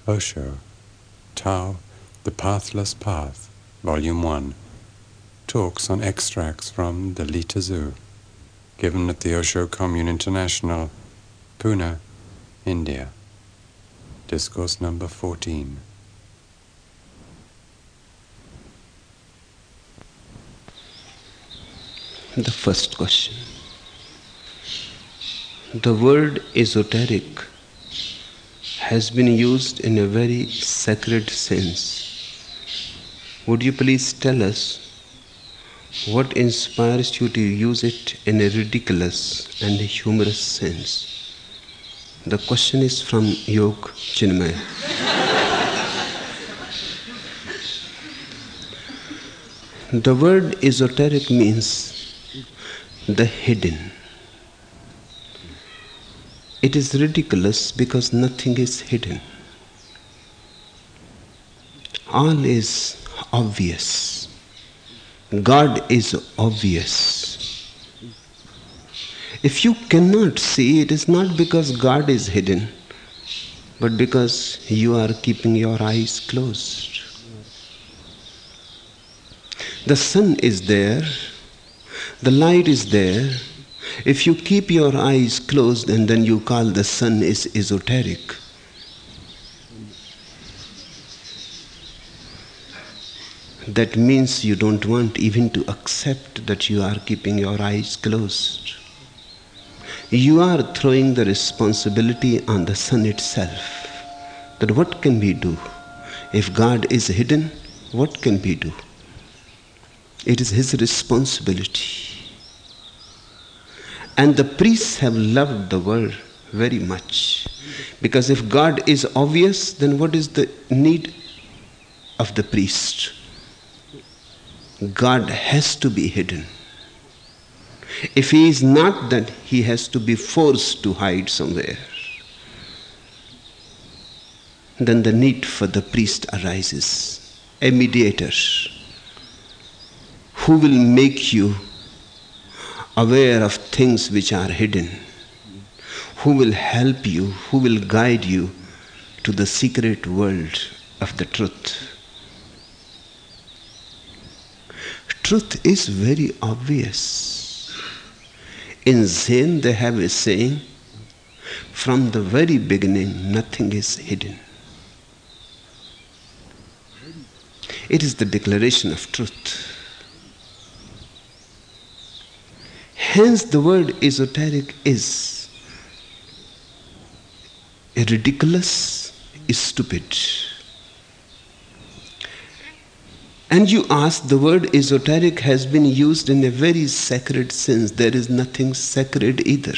Osho, Tao, The Pathless Path, Volume 1, talks on extracts from the Lita Zoo, given at the Osho Commune International, Pune, India. Discourse number 14. The first question. The word esoteric has been used in a very sacred sense. Would you please tell us what inspires you to use it in a ridiculous and a humorous sense? The question is from Yog Chinmay. The word esoteric means the hidden. It is ridiculous because nothing is hidden. All is obvious. God is obvious. If you cannot see, it is not because God is hidden, but because you are keeping your eyes closed. The sun is there, the light is there. If you keep your eyes closed and then you call the sun is esoteric, that means you don't want even to accept that you are keeping your eyes closed. You are throwing the responsibility on the sun itself. That what can we do? If God is hidden, what can we do? It is His responsibility. And the priests have loved the word very much. Because if God is obvious, then what is the need of the priest? God has to be hidden. If He is not, then He has to be forced to hide somewhere. Then the need for the priest arises. A mediator who will make you aware of things which are hidden, who will help you, who will guide you to the secret world of the truth. Truth is very obvious. In Zen they have a saying, from the very beginning nothing is hidden. It is the declaration of truth. Hence the word esoteric is ridiculous, stupid. And you ask, the word esoteric has been used in a very sacred sense. There is nothing sacred either.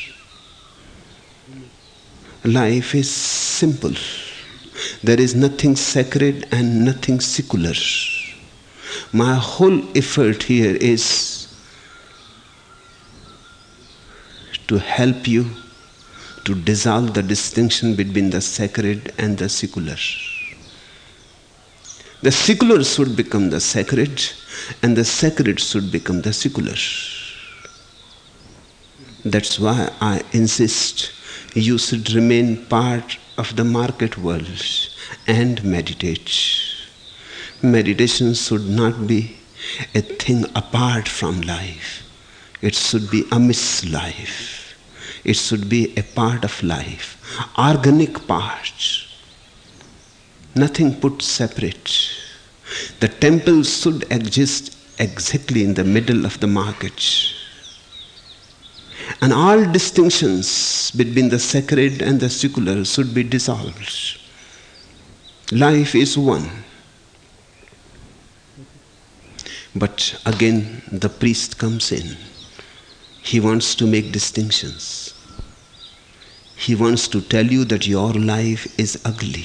Life is simple. There is nothing sacred and nothing secular. My whole effort here is to help you to dissolve the distinction between the sacred and the secular. The secular should become the sacred, and the sacred should become the secular. That's why I insist you should remain part of the market world and meditate. Meditation should not be a thing apart from life. It should be amidst life. It should be a part of life, organic part. Nothing put separate. The temple should exist exactly in the middle of the market. And all distinctions between the sacred and the secular should be dissolved. Life is one. But again, the priest comes in. He wants to make distinctions. He wants to tell you that your life is ugly,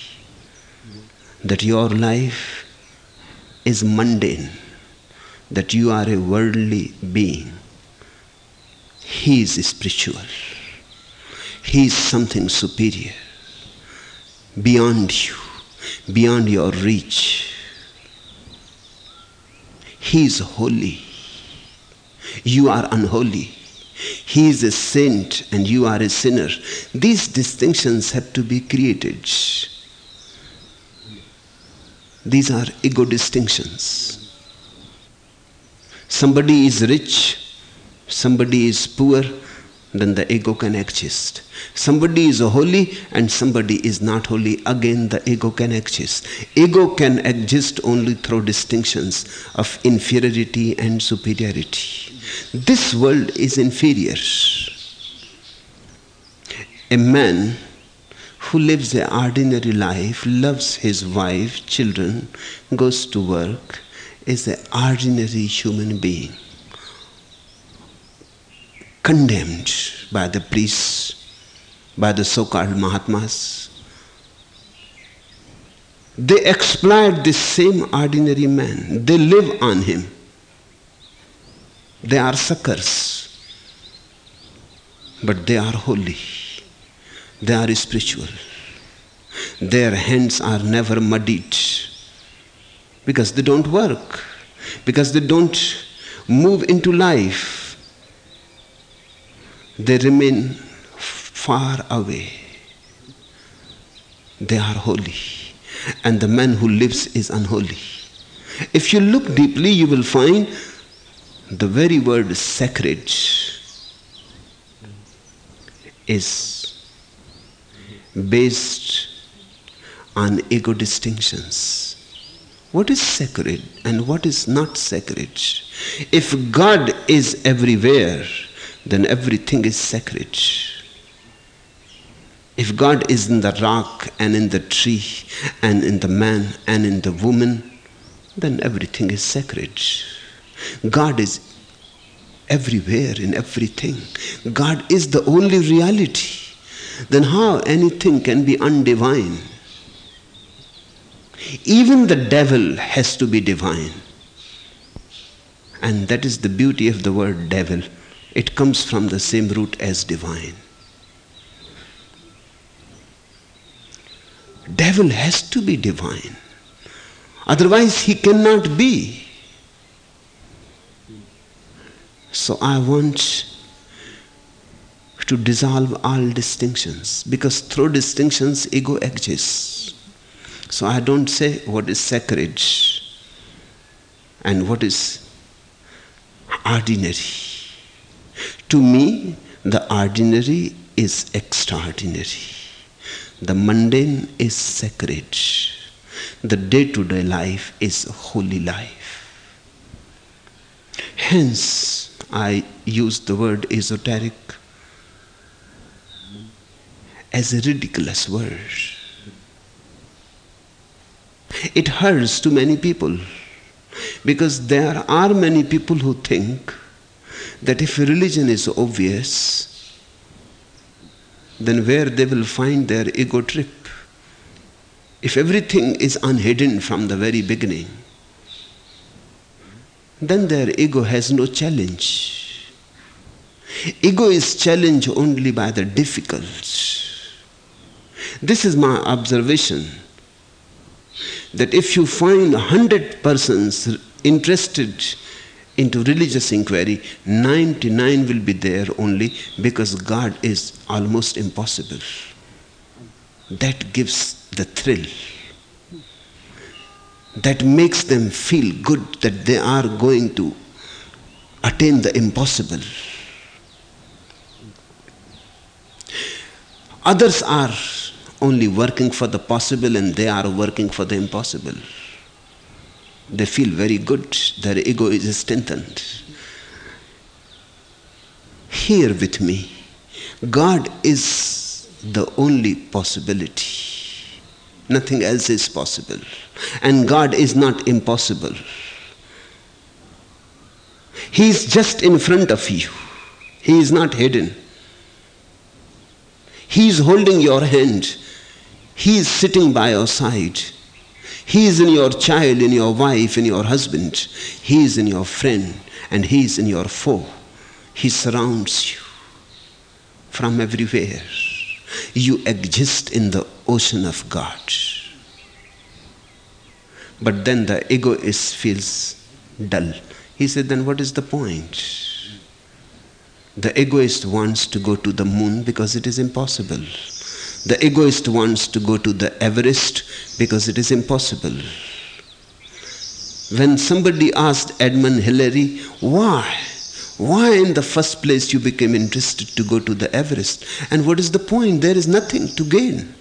that your life is mundane, that you are a worldly being. He is spiritual. He is something superior, beyond you, beyond your reach. He is holy. You are unholy. He is a saint and you are a sinner. These distinctions have to be created. These are ego distinctions. Somebody is rich, somebody is poor, then the ego can exist. Somebody is holy and somebody is not holy, again the ego can exist. Ego can exist only through distinctions of inferiority and superiority. This world is inferior. A man who lives an ordinary life, loves his wife, children, goes to work, is an ordinary human being, condemned by the priests, by the so-called Mahatmas. They exploit this same ordinary man. They live on him. They are suckers, but they are holy. They are spiritual. Their hands are never muddied because they don't work, because they don't move into life. They remain far away. They are holy. And the man who lives is unholy. If you look deeply, you will find the very word sacred is based on ego distinctions. What is sacred and what is not sacred? If God is everywhere, then everything is sacred. If God is in the rock and in the tree and in the man and in the woman, then everything is sacred. God is everywhere in everything. God is the only reality. Then how anything can be undivine? Even the devil has to be divine. And that is the beauty of the word devil. It comes from the same root as divine. Devil has to be divine. Otherwise he cannot be. So I want to dissolve all distinctions, because through distinctions ego exists. So I don't say what is sacred and what is ordinary. To me, the ordinary is extraordinary. The mundane is sacred. The day-to-day life is holy life. Hence, I use the word esoteric as a ridiculous word. It hurts to many people, because there are many people who think that if religion is obvious, then where they will find their ego trip? If everything is unhidden from the very beginning, then their ego has no challenge. Ego is challenged only by the difficult. This is my observation, that if you find 100 persons interested into religious inquiry, 99 will be there only because God is almost impossible. That gives the thrill. That makes them feel good that they are going to attain the impossible. Others are only working for the possible and they are working for the impossible. They feel very good. Their ego is strengthened. Hear with me. God is the only possibility. Nothing else is possible. And God is not impossible. He is just in front of you. He is not hidden. He is holding your hand. He is sitting by your side. He is in your child, in your wife, in your husband. He is in your friend, and he is in your foe. He surrounds you from everywhere. You exist in the ocean of God. But then the egoist feels dull. He said, then what is the point? The egoist wants to go to the moon because it is impossible. The egoist wants to go to the Everest because it is impossible. When somebody asked Edmund Hillary, why in the first place you became interested to go to the Everest? And what is the point? There is nothing to gain.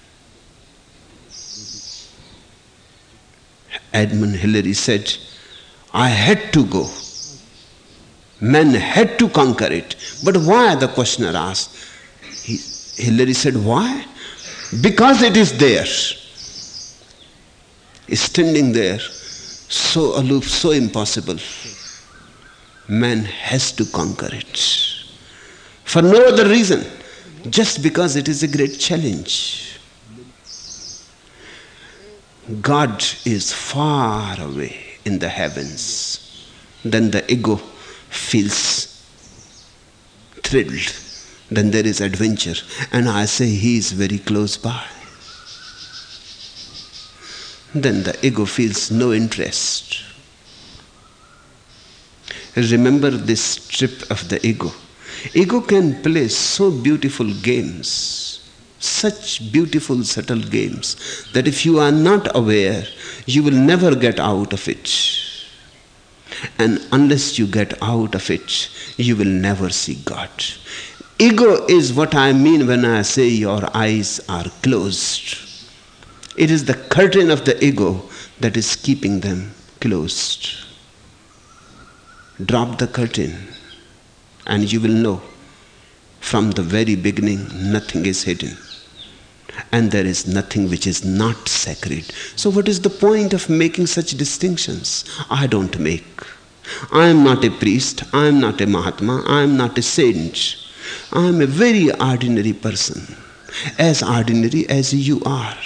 Edmund Hillary said, I had to go. Men had to conquer it. But why? The questioner asked. Hillary said, why? Because it is there. Standing there, so aloof, so impossible. Man has to conquer it. For no other reason, just because it is a great challenge. God is far away in the heavens. Then the ego feels thrilled. Then there is adventure. And I say he is very close by. Then the ego feels no interest. Remember this trip of the ego. Ego can play so beautiful games, such beautiful subtle games, that if you are not aware, you will never get out of it. And unless you get out of it, you will never see God. Ego is what I mean when I say your eyes are closed. It is the curtain of the ego that is keeping them closed. Drop the curtain and you will know from the very beginning nothing is hidden. And there is nothing which is not sacred. So what is the point of making such distinctions? I don't make. I am not a priest. I am not a Mahatma. I am not a saint. I am a very ordinary person. As ordinary as you are.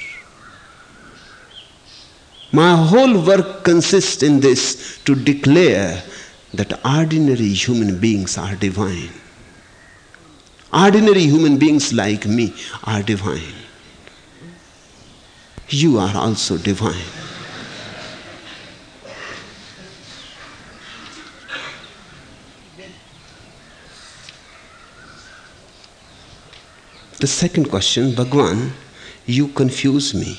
My whole work consists in this, to declare that ordinary human beings are divine. Ordinary human beings like me are divine. You are also divine. The second question, Bhagwan, you confuse me.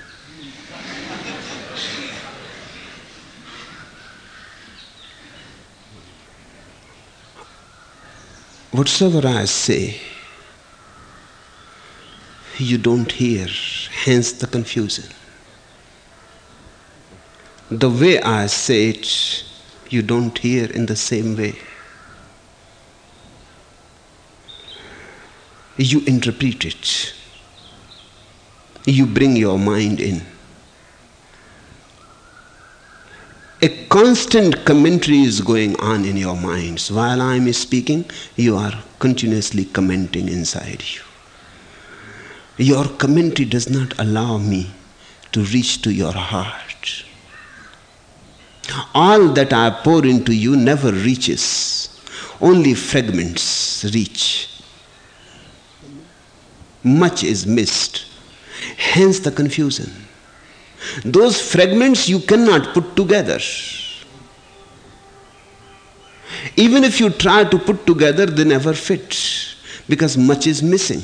Whatsoever I say, you don't hear, hence the confusion. The way I say it, you don't hear in the same way. You interpret it. You bring your mind in. A constant commentary is going on in your minds. While I am speaking, you are continuously commenting inside you. Your commentary does not allow me to reach to your heart. All that I pour into you never reaches. Only fragments reach. Much is missed. Hence the confusion. Those fragments you cannot put together. Even if you try to put together, they never fit, because much is missing.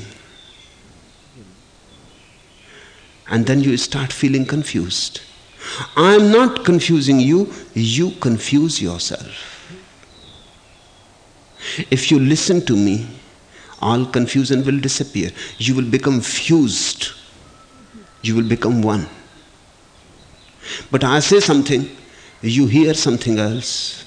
And then you start feeling confused. I am not confusing you, you confuse yourself. If you listen to me, all confusion will disappear. You will become fused. You will become one. But I say something, you hear something else.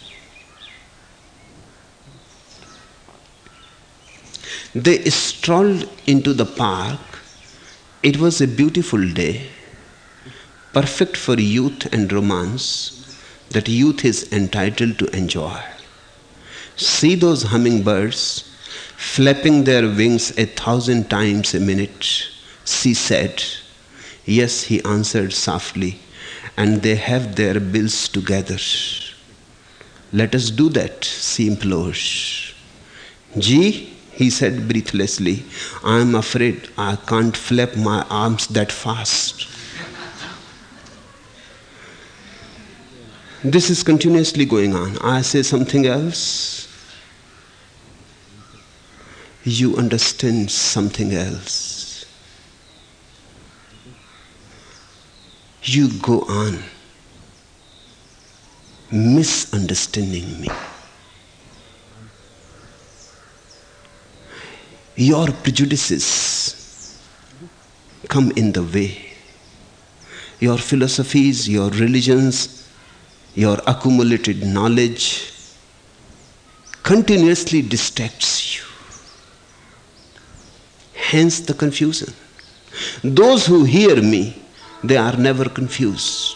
They strolled into the park. It was a beautiful day, perfect for youth and romance that youth is entitled to enjoy. See those hummingbirds flapping their wings 1,000 times a minute, she said. Yes, he answered softly, and they have their bills together. Let us do that, she implored. Gee, he said breathlessly, I am afraid I can't flap my arms that fast. This is continuously going on. I say something else. You understand something else. You go on. misunderstanding me. Your prejudices come in the way. Your philosophies, your religions, your accumulated knowledge continuously distracts you. Hence the confusion. Those who hear me, they are never confused.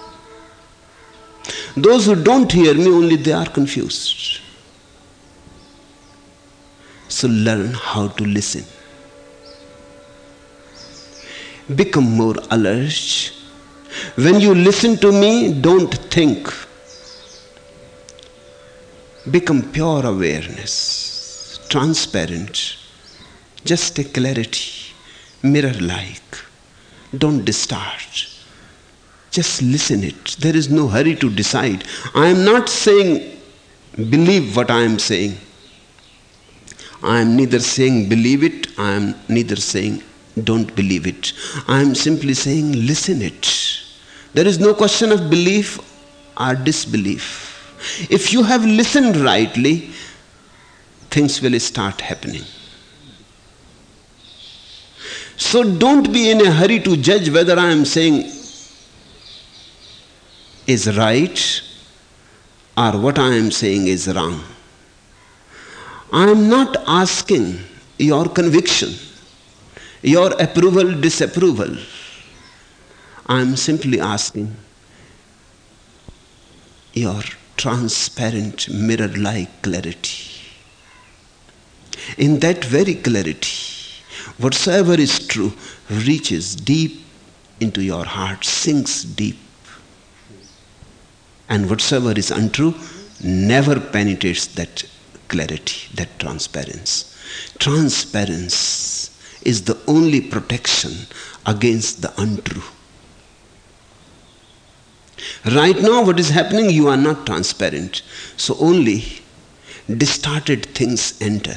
Those who don't hear me, only they are confused. So learn how to listen. Become more alert. When you listen to me, don't think. Become pure awareness, transparent, just a clarity, mirror-like. Don't distort. Just listen it. There is no hurry to decide. I am not saying believe what I am saying. I am neither saying believe it, I am neither saying don't believe it. I am simply saying listen it. There is no question of belief or disbelief. If you have listened rightly, things will start happening. So don't be in a hurry to judge whether I am saying is right or what I am saying is wrong. I am not asking your conviction, your approval, disapproval. I am simply asking your transparent, mirror-like clarity. In that very clarity, whatsoever is true reaches deep into your heart, sinks deep. And whatsoever is untrue never penetrates that clarity, that transparency. Transparency is the only protection against the untrue. Right now what is happening, you are not transparent. So only distorted things enter.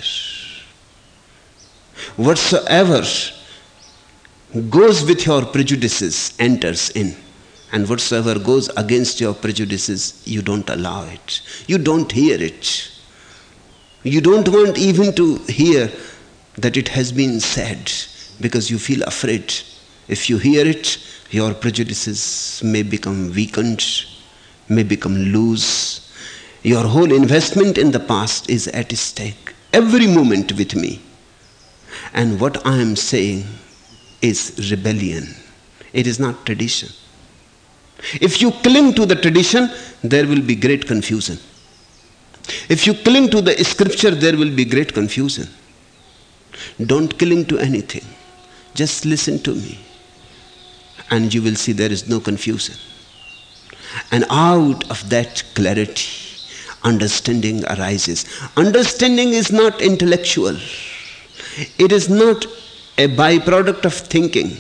Whatsoever goes with your prejudices enters in. And whatsoever goes against your prejudices, you don't allow it. You don't hear it. You don't want even to hear that it has been said, because you feel afraid. If you hear it, your prejudices may become weakened, may become loose. Your whole investment in the past is at stake, every moment with me. And what I am saying is rebellion. It is not tradition. If you cling to the tradition, there will be great confusion. If you cling to the scripture, there will be great confusion. Don't cling to anything. Just listen to me. And you will see there is no confusion. And out of that clarity, understanding arises. Understanding is not intellectual. It is not a byproduct of thinking.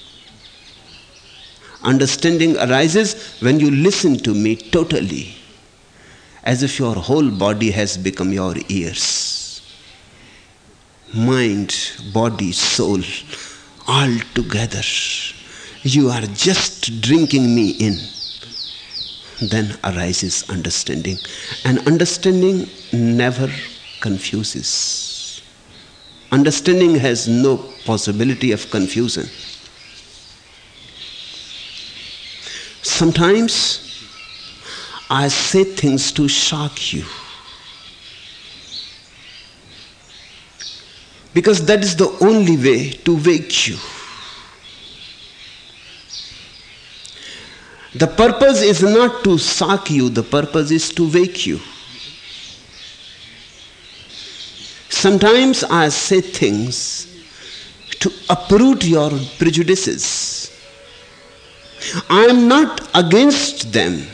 Understanding arises when you listen to me totally, as if your whole body has become your ears. Mind, body, soul, all together. You are just drinking me in. Then arises understanding. And understanding never confuses. Understanding has no possibility of confusion. Sometimes I say things to shock you, because that is the only way to wake you. The purpose is not to shock you, the purpose is to wake you. Sometimes I say things to uproot your prejudices. I am not against them.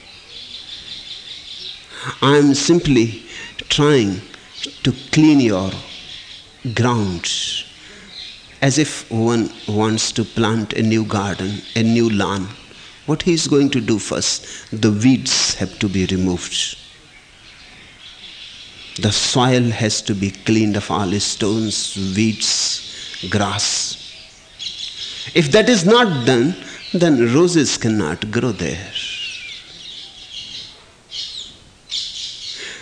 I am simply trying to clean your ground, as if one wants to plant a new garden, a new lawn. What he is going to do first? The weeds have to be removed. The soil has to be cleaned of all stones, weeds, grass. If that is not done, then roses cannot grow there.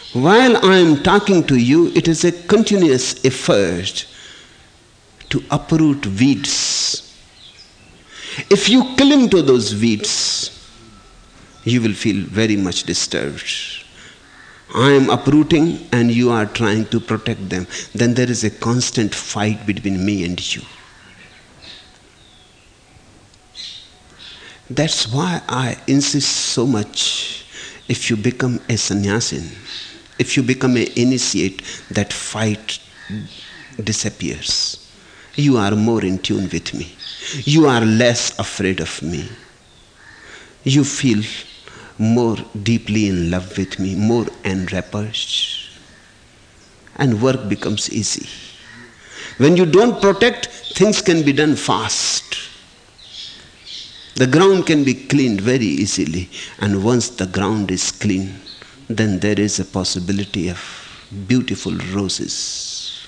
While I am talking to you, it is a continuous effort to uproot weeds. If you cling to those weeds, you will feel very much disturbed. I am uprooting and you are trying to protect them. Then there is a constant fight between me and you. That's why I insist so much. If you become a sannyasin, if you become an initiate, that fight disappears. You are more in tune with me. You are less afraid of me. You feel more deeply in love with me, more enraptured. And work becomes easy. When you don't protect, things can be done fast. The ground can be cleaned very easily. And once the ground is clean, then there is a possibility of beautiful roses.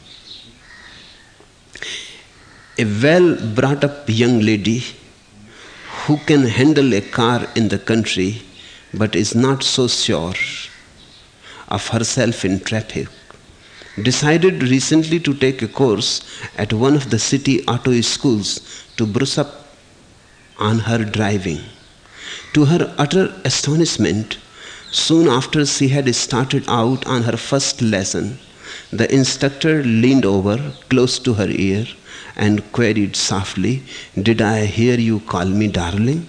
A well brought up young lady who can handle a car in the country but is not so sure of herself in traffic decided recently to take a course at one of the city auto schools to brush up on her driving. To her utter astonishment, soon after she had started out on her first lesson, the instructor leaned over close to her ear and queried softly, "Did I hear you call me darling?"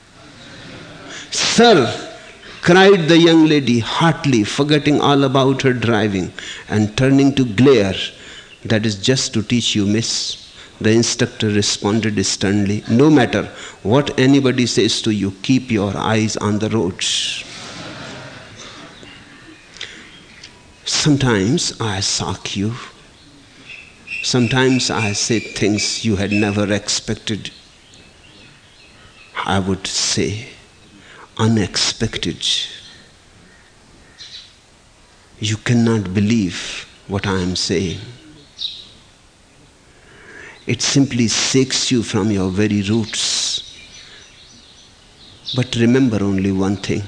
"Sir," cried the young lady heartily, forgetting all about her driving and turning to glare, "that is just to teach you, miss." The instructor responded sternly, "No matter what anybody says to you, keep your eyes on the roads." Sometimes I shock you. Sometimes I say things you had never expected. I would say unexpected. You cannot believe what I am saying. It simply shakes you from your very roots. But remember only one thing.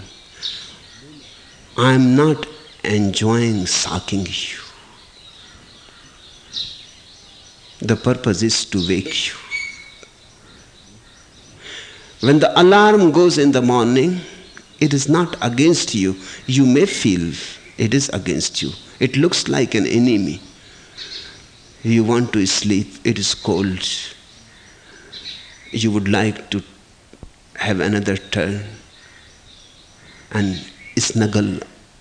I am not enjoying shocking you. The purpose is to wake you. When the alarm goes in the morning, it is not against you. You may feel it is against you. It looks like an enemy. You want to sleep, it is cold. You would like to have another turn and snuggle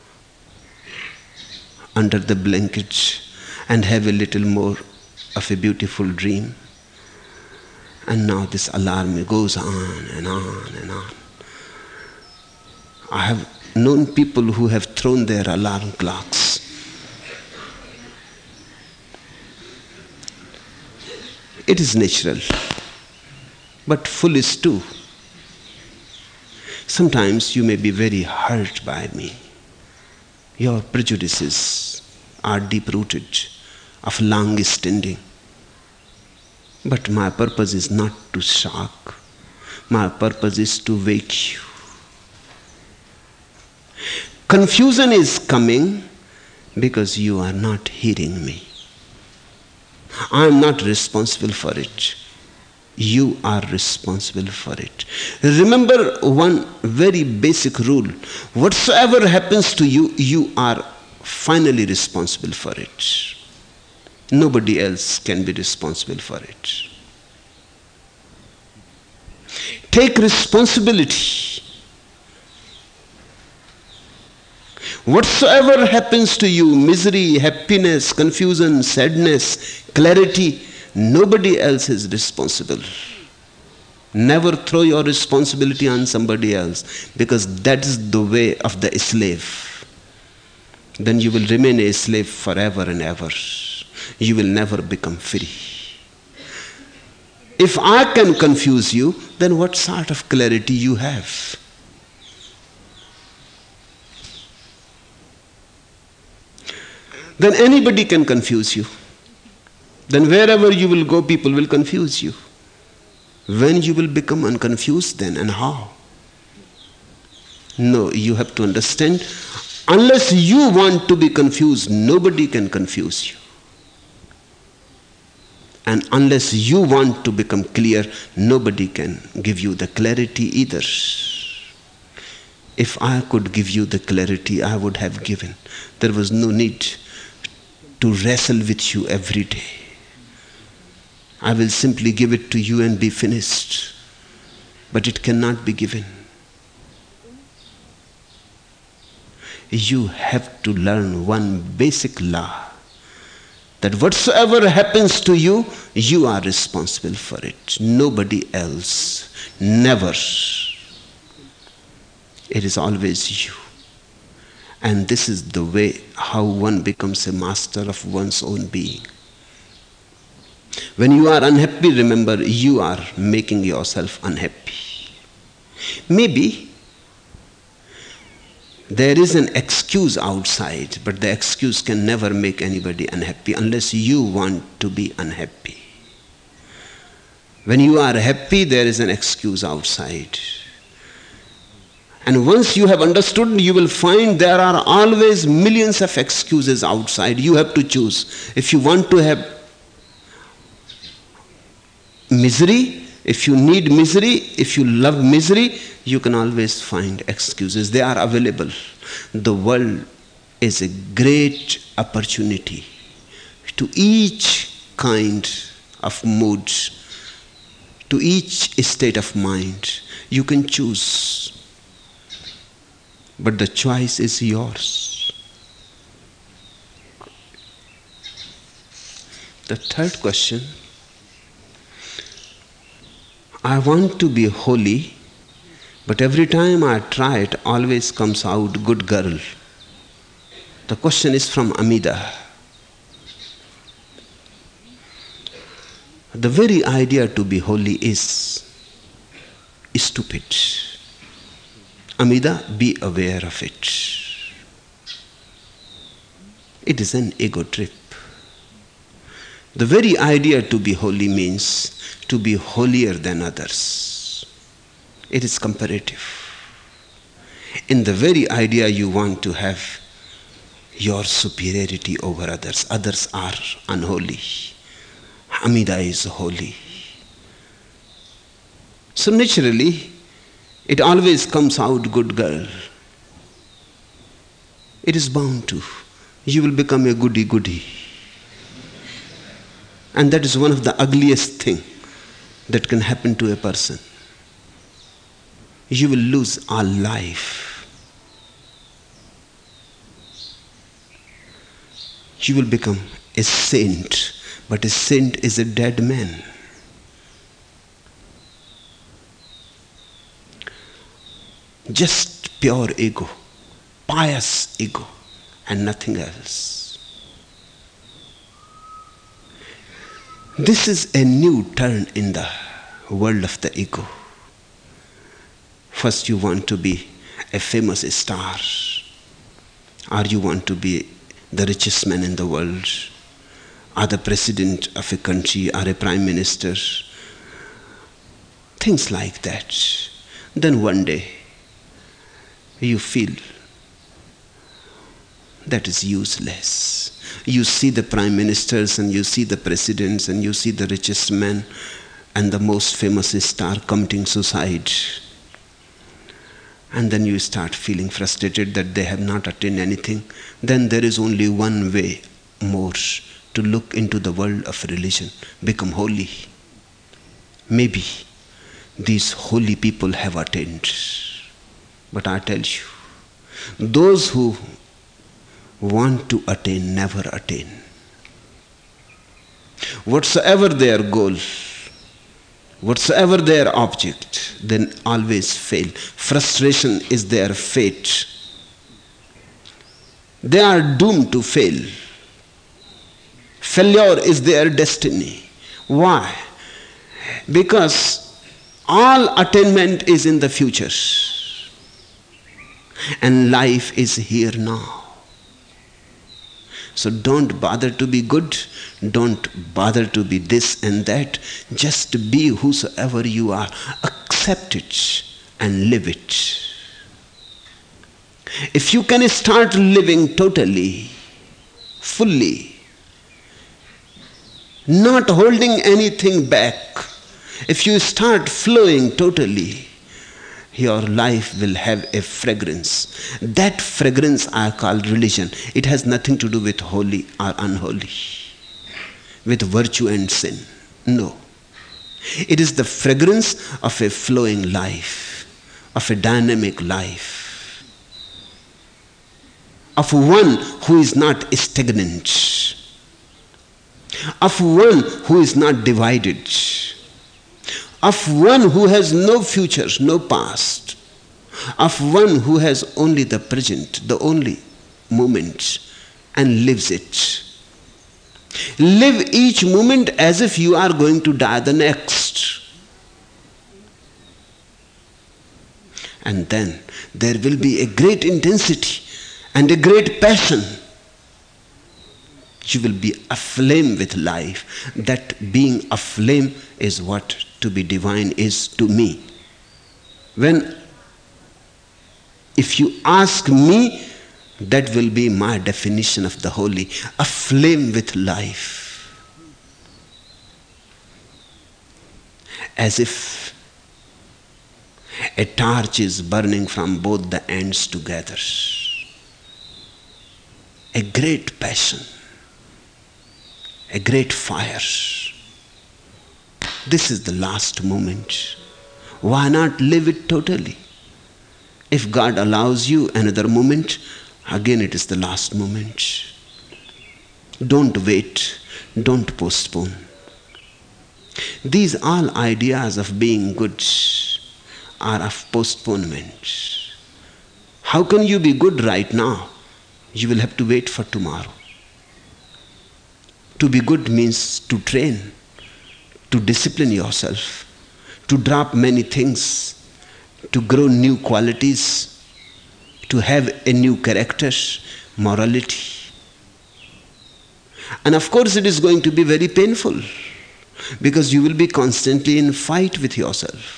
under the blanket and have a little more of a beautiful dream. And now this alarm goes on and on and on. I have known people who have thrown their alarm clocks. It is natural, but foolish too. Sometimes you may be very hurt by me. Your prejudices are deep-rooted, of long standing. But my purpose is not to shock. My purpose is to wake you. Confusion is coming because you are not hearing me. I am not responsible for it. You are responsible for it. Remember one very basic rule. Whatsoever happens to you, you are finally responsible for it. Nobody else can be responsible for it. Take responsibility. Whatsoever happens to you, misery, happiness, confusion, sadness, clarity, nobody else is responsible. Never throw your responsibility on somebody else, because that is the way of the slave. Then you will remain a slave forever and ever. You will never become free. If I can confuse you, then what sort of clarity you have? Then anybody can confuse you. Then wherever you will go, people will confuse you. When you will become unconfused then, and how? No, you have to understand, Unless you want to be confused, nobody can confuse you. And unless you want to become clear, nobody can give you the clarity either. If I could give you the clarity, I would have given. There was no need to wrestle with you every day. I will simply give it to you and be finished. But it cannot be given. You have to learn one basic law, that whatsoever happens to you, you are responsible for it. Nobody else. Never. It is always you. And this is the way how one becomes a master of one's own being. When you are unhappy, remember, you are making yourself unhappy. Maybe there is an excuse outside, but the excuse can never make anybody unhappy unless you want to be unhappy. When you are happy, there is an excuse outside. And once you have understood, you will find there are always millions of excuses outside. You have to choose. If you want to have misery, if you need misery, if you love misery, you can always find excuses. They are available. The world is a great opportunity to each kind of mood, to each state of mind. You can choose. But the choice is yours. The third question, I want to be holy, but every time I try it, always comes out good girl. The question is from Amida. The very idea to be holy is stupid. Amida, be aware of it. It is an ego trip. The very idea to be holy means to be holier than others. It is comparative. In the very idea you want to have your superiority over others. Others are unholy. Amida is holy. So naturally, it always comes out good girl. It is bound to. You will become a goody-goody. And that is one of the ugliest things that can happen to a person. You will lose all life. You will become a saint, but a saint is a dead man. Just pure ego, pious ego, and nothing else. This is a new turn in the world of the ego. First you want to be a famous star, or you want to be the richest man in the world, or the president of a country, or a prime minister. Things like that. Then one day, you feel that is useless. You see the prime ministers and you see the presidents and you see the richest man and the most famous star committing suicide. And then you start feeling frustrated that they have not attained anything. Then there is only one way more to look into the world of religion. Become holy. Maybe these holy people have attained. But I tell you, those who want to attain never attain. Whatsoever their goal, whatsoever their object, they always fail. Frustration is their fate. They are doomed to fail. Failure is their destiny. Why? Because all attainment is in the future. And life is here now. So don't bother to be good. Don't bother to be this and that. Just be whosoever you are. Accept it and live it. If you can start living totally, fully, not holding anything back, if you start flowing totally, your life will have a fragrance. That fragrance I call religion. It has nothing to do with holy or unholy, with virtue and sin. No. It is the fragrance of a flowing life, of a dynamic life, of one who is not stagnant, of one who is not divided, of one who has no future, no past, of one who has only the present, the only moment, and lives it. Live each moment as if you are going to die the next. And then there will be a great intensity and a great passion. You will be aflame with life. That being aflame is what to be divine is to me. If you ask me, that will be my definition of the holy, aflame with life. As if a torch is burning from both the ends together. A great passion, a great fire. This is the last moment. Why not live it totally? If God allows you another moment, again it is the last moment. Don't wait, don't postpone. These all ideas of being good are of postponement. How can you be good right now? You will have to wait for tomorrow. To be good means to train, to discipline yourself, to drop many things, to grow new qualities, to have a new character, morality. And of course it is going to be very painful, because you will be constantly in fight with yourself.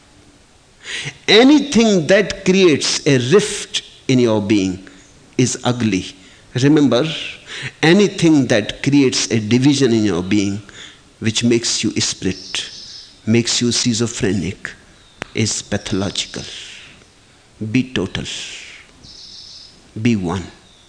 Anything that creates a rift in your being is ugly. Remember, anything that creates a division in your being, which makes you split, makes you schizophrenic, is pathological. Be total. Be one.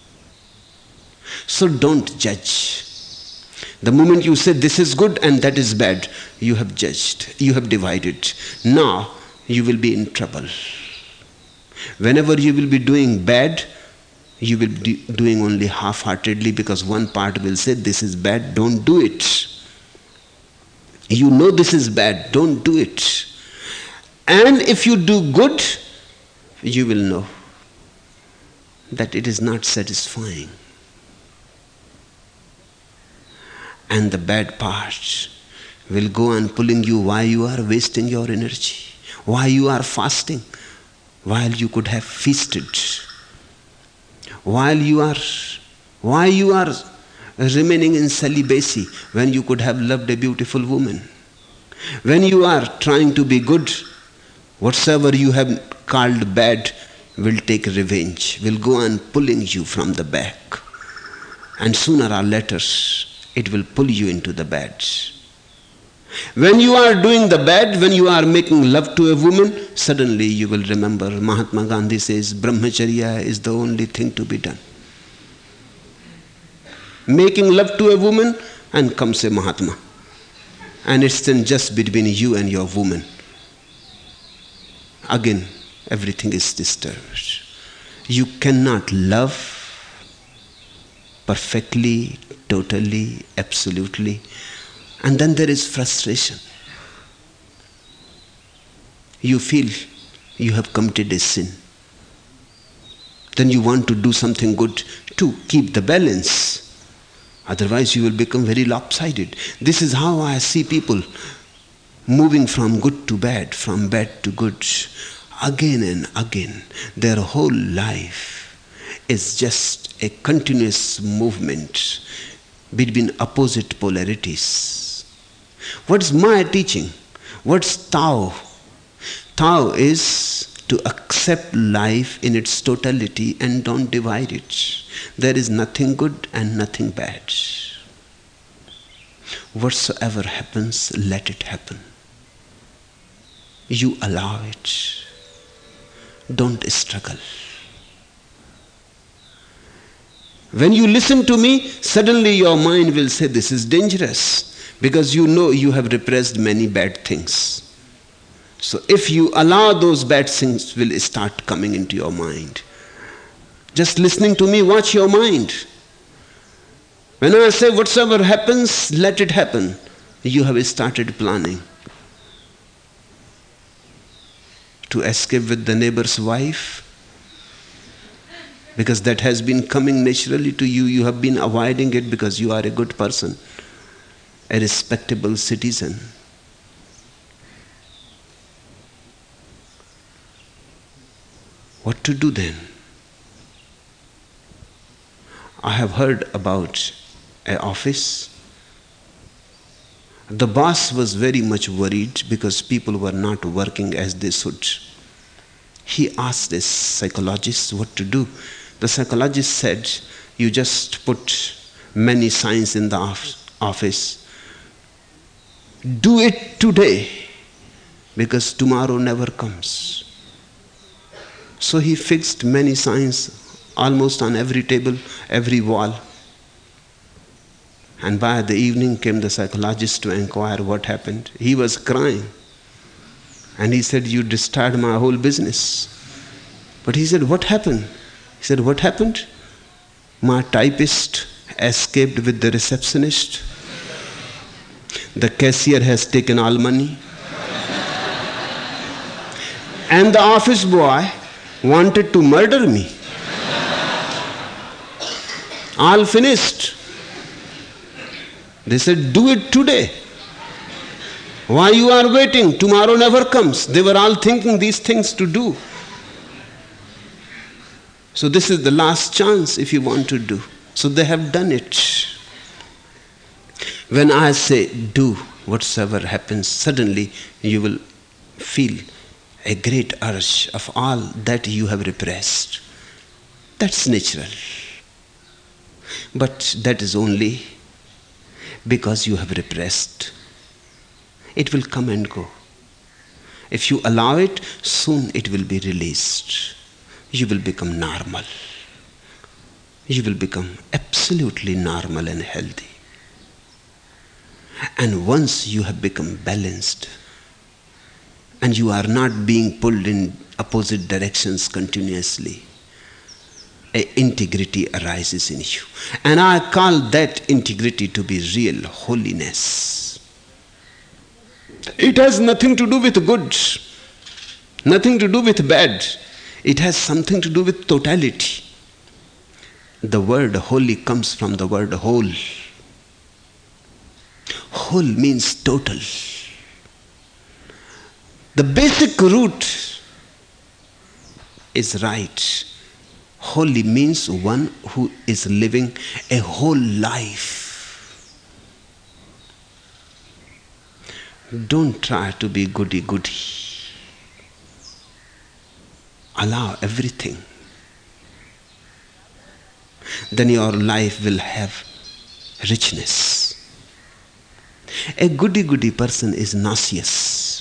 So don't judge. The moment you say this is good and that is bad, you have judged, you have divided. Now you will be in trouble. Whenever you will be doing bad, you will be doing only half-heartedly, because one part will say this is bad, don't do it. You know this is bad, don't do it. And if you do good, you will know that it is not satisfying. And the bad part will go on pulling you. Why you are wasting your energy? Why you are fasting while you could have feasted? Why you are remaining in celibacy when you could have loved a beautiful woman? When you are trying to be good, whatsoever you have called bad will take revenge, will go on pulling you from the back. And sooner or later, it will pull you into the bad. When you are doing the bad, when you are making love to a woman, suddenly you will remember Mahatma Gandhi says, Brahmacharya is the only thing to be done. Making love to a woman, and comes a Mahatma. And it's then just between you and your woman. Again, everything is disturbed. You cannot love perfectly, totally, absolutely. And then there is frustration. You feel you have committed a sin. Then you want to do something good to keep the balance. Otherwise you will become very lopsided. This is how I see people moving from good to bad, from bad to good, again and again. Their whole life is just a continuous movement between opposite polarities. What's my teaching? What's Tao? Tao is to accept accept life in its totality and don't divide it. There is nothing good and nothing bad. Whatsoever happens, let it happen. You allow it. Don't struggle. When you listen to me, suddenly your mind will say, this is dangerous, because you know you have repressed many bad things. So if you allow, those bad things will start coming into your mind. Just listening to me, watch your mind. When I say whatsoever happens, let it happen, you have started planning to escape with the neighbor's wife, because that has been coming naturally to you. You have been avoiding it because you are a good person, a respectable citizen. What to do then? I have heard about an office. The boss was very much worried because people were not working as they should. He asked this psychologist what to do. The psychologist said, you just put many signs in the office. Do it today, because tomorrow never comes. So he fixed many signs almost on every table, every wall. And by the evening came the psychologist to inquire what happened. He was crying. And he said, you disturbed my whole business. But he said, what happened? He said, what happened? My typist escaped with the receptionist. The cashier has taken all money. And the office boy wanted to murder me. All finished. They said, do it today. Why you are waiting? Tomorrow never comes. They were all thinking these things to do. So this is the last chance if you want to do. So they have done it. When I say do whatsoever happens, suddenly you will feel a great urge of all that you have repressed. That's natural. But that is only because you have repressed. It will come and go. If you allow it, soon it will be released. You will become normal. You will become absolutely normal and healthy. And once you have become balanced, and you are not being pulled in opposite directions continuously, integrity arises in you. And I call that integrity to be real holiness. It has nothing to do with good, nothing to do with bad. It has something to do with totality. The word holy comes from the word whole. Whole means total. The basic root is right. Holy means one who is living a whole life. Don't try to be goody-goody. Allow everything. Then your life will have richness. A goody-goody person is nauseous.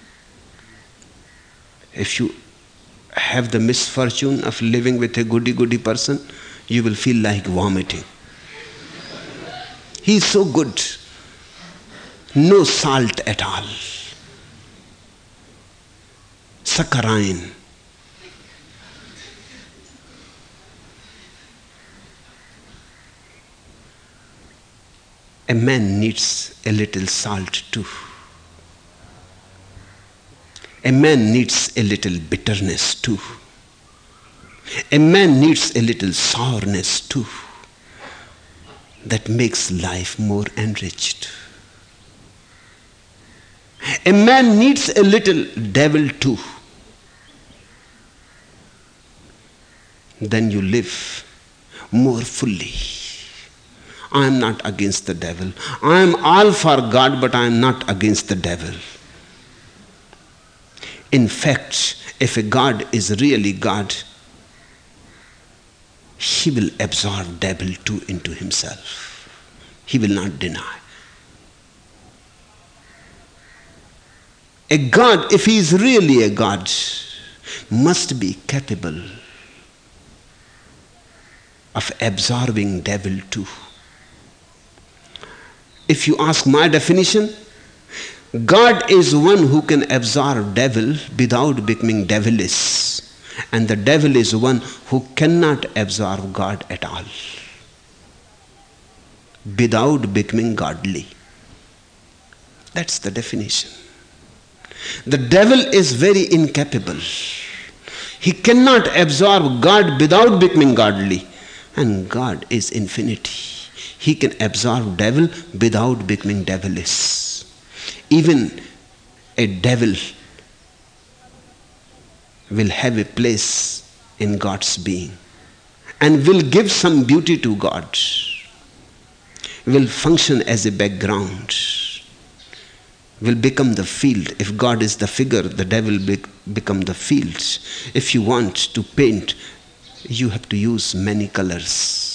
If you have the misfortune of living with a goody-goody person, you will feel like vomiting. He is so good. No salt at all. Saccharine. A man needs a little salt too. A man needs a little bitterness too. A man needs a little sourness too. That makes life more enriched. A man needs a little devil too. Then you live more fully. I am not against the devil. I am all for God, but I am not against the devil. In fact, If a God is really God, he will absorb devil too into himself. He will not deny. A God, if he is really a God, must be capable of absorbing devil too. If you ask my definition, God is one who can absorb devil without becoming devilish. And the devil is one who cannot absorb God at all without becoming godly. That's the definition. The devil is very incapable. He cannot absorb God without becoming godly. And God is infinity. He can absorb devil without becoming devilish. Even a devil will have a place in God's being and will give some beauty to God, will function as a background, will become the field. If God is the figure, the devil become the field. If you want to paint, you have to use many colors.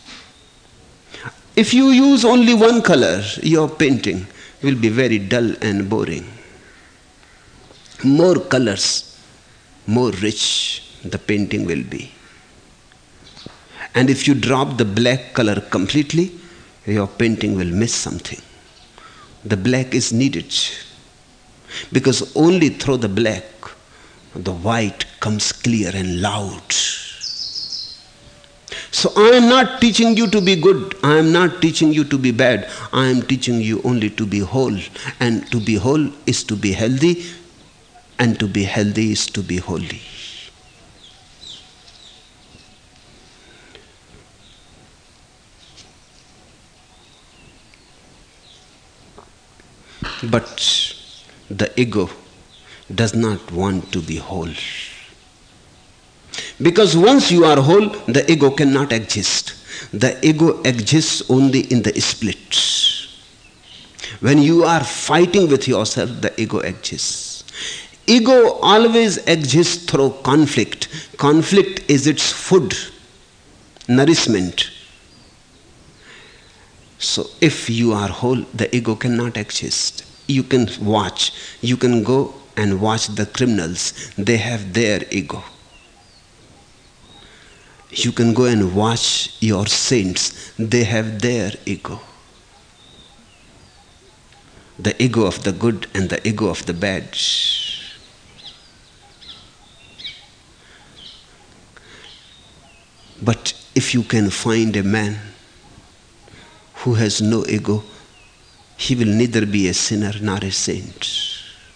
If you use only one color, your painting will be very dull and boring. More colors, more rich the painting will be. And if you drop the black color completely, your painting will miss something. The black is needed, because only through the black the white comes clear and loud. So I am not teaching you to be good. I am not teaching you to be bad. I am teaching you only to be whole. And to be whole is to be healthy. And to be healthy is to be holy. But the ego does not want to be whole. Because once you are whole, the ego cannot exist. The ego exists only in the split. When you are fighting with yourself, the ego exists. Ego always exists through conflict. Conflict is its food, nourishment. So if you are whole, the ego cannot exist. You can watch. You can go and watch the criminals. They have their ego. You can go and watch your saints. They have their ego. The ego of the good and the ego of the bad. But if you can find a man who has no ego, he will neither be a sinner nor a saint.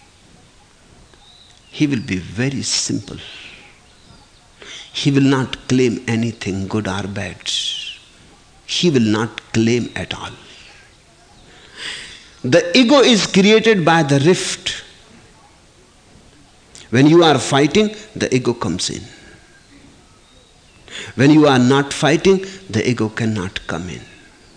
He will be very simple. He will not claim anything good or bad. He will not claim at all. The ego is created by the rift. When you are fighting, the ego comes in. When you are not fighting, the ego cannot come in.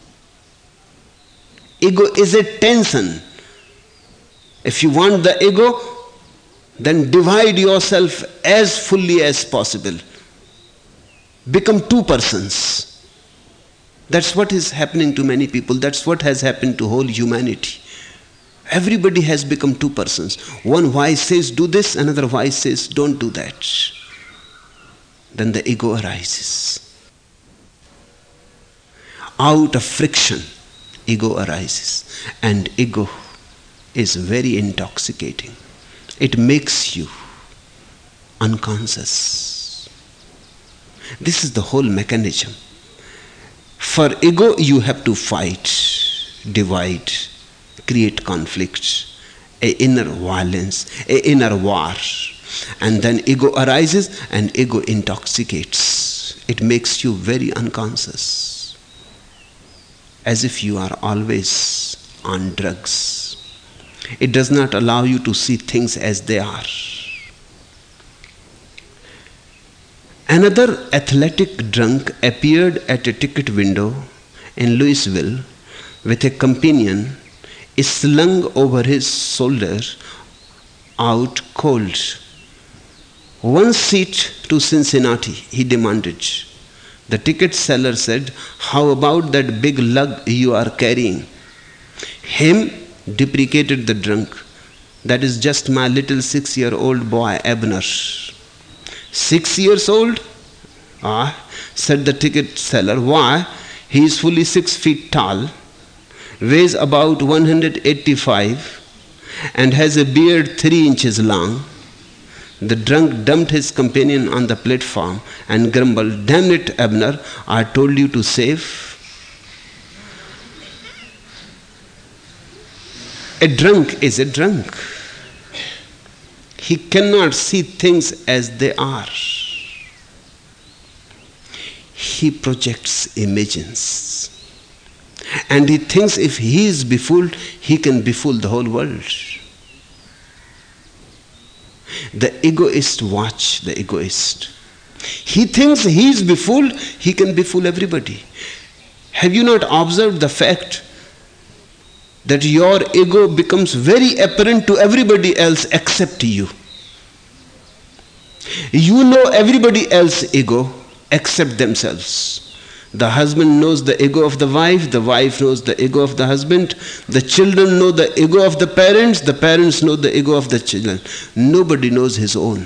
Ego is a tension. If you want the ego, then divide yourself as fully as possible. Become two persons. That's what is happening to many people. That's what has happened to whole humanity. Everybody has become two persons. One voice says do this, another voice says don't do that. Then the ego arises. Out of friction, ego arises. And ego is very intoxicating. It makes you unconscious. This is the whole mechanism. For ego, you have to fight, divide, create conflicts, an inner violence, an inner war. And then ego arises and ego intoxicates. It makes you very unconscious, as if you are always on drugs. It does not allow you to see things as they are. Another athletic drunk appeared at a ticket window in Louisville with a companion slung over his shoulder, out cold. One seat to Cincinnati, he demanded. The ticket seller said, how about that big lug you are carrying? Him, deprecated the drunk. That is just my little 6-year-old boy, Abner. 6 years old? Ah, said the ticket seller. Why? He is fully 6 feet tall, weighs about 185, and has a beard 3 inches long. The drunk dumped his companion on the platform and grumbled, damn it, Abner, I told you to save. A drunk is a drunk. He cannot see things as they are. He projects images. And he thinks if he is befooled, he can befool the whole world. The egoist, watch the egoist. He thinks he is befooled, he can befool everybody. Have you not observed the fact that your ego becomes very apparent to everybody else except you? You know everybody else's ego except themselves. The husband knows the ego of the wife knows the ego of the husband, the children know the ego of the parents know the ego of the children. Nobody knows his own.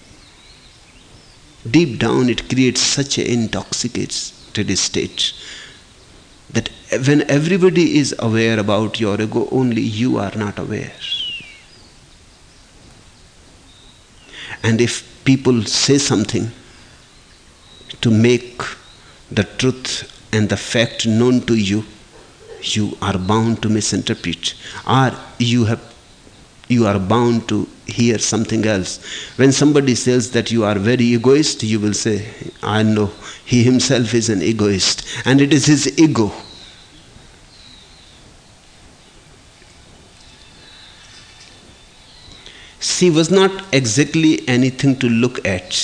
Deep down it creates such an intoxicated state that when everybody is aware about your ego, only you are not aware. And if people say something to make the truth and the fact known to you, you are bound to misinterpret, or you are bound to hear something else. When somebody says that you are very egoist, you will say, I know, he himself is an egoist, and it is his ego. She was not exactly anything to look at,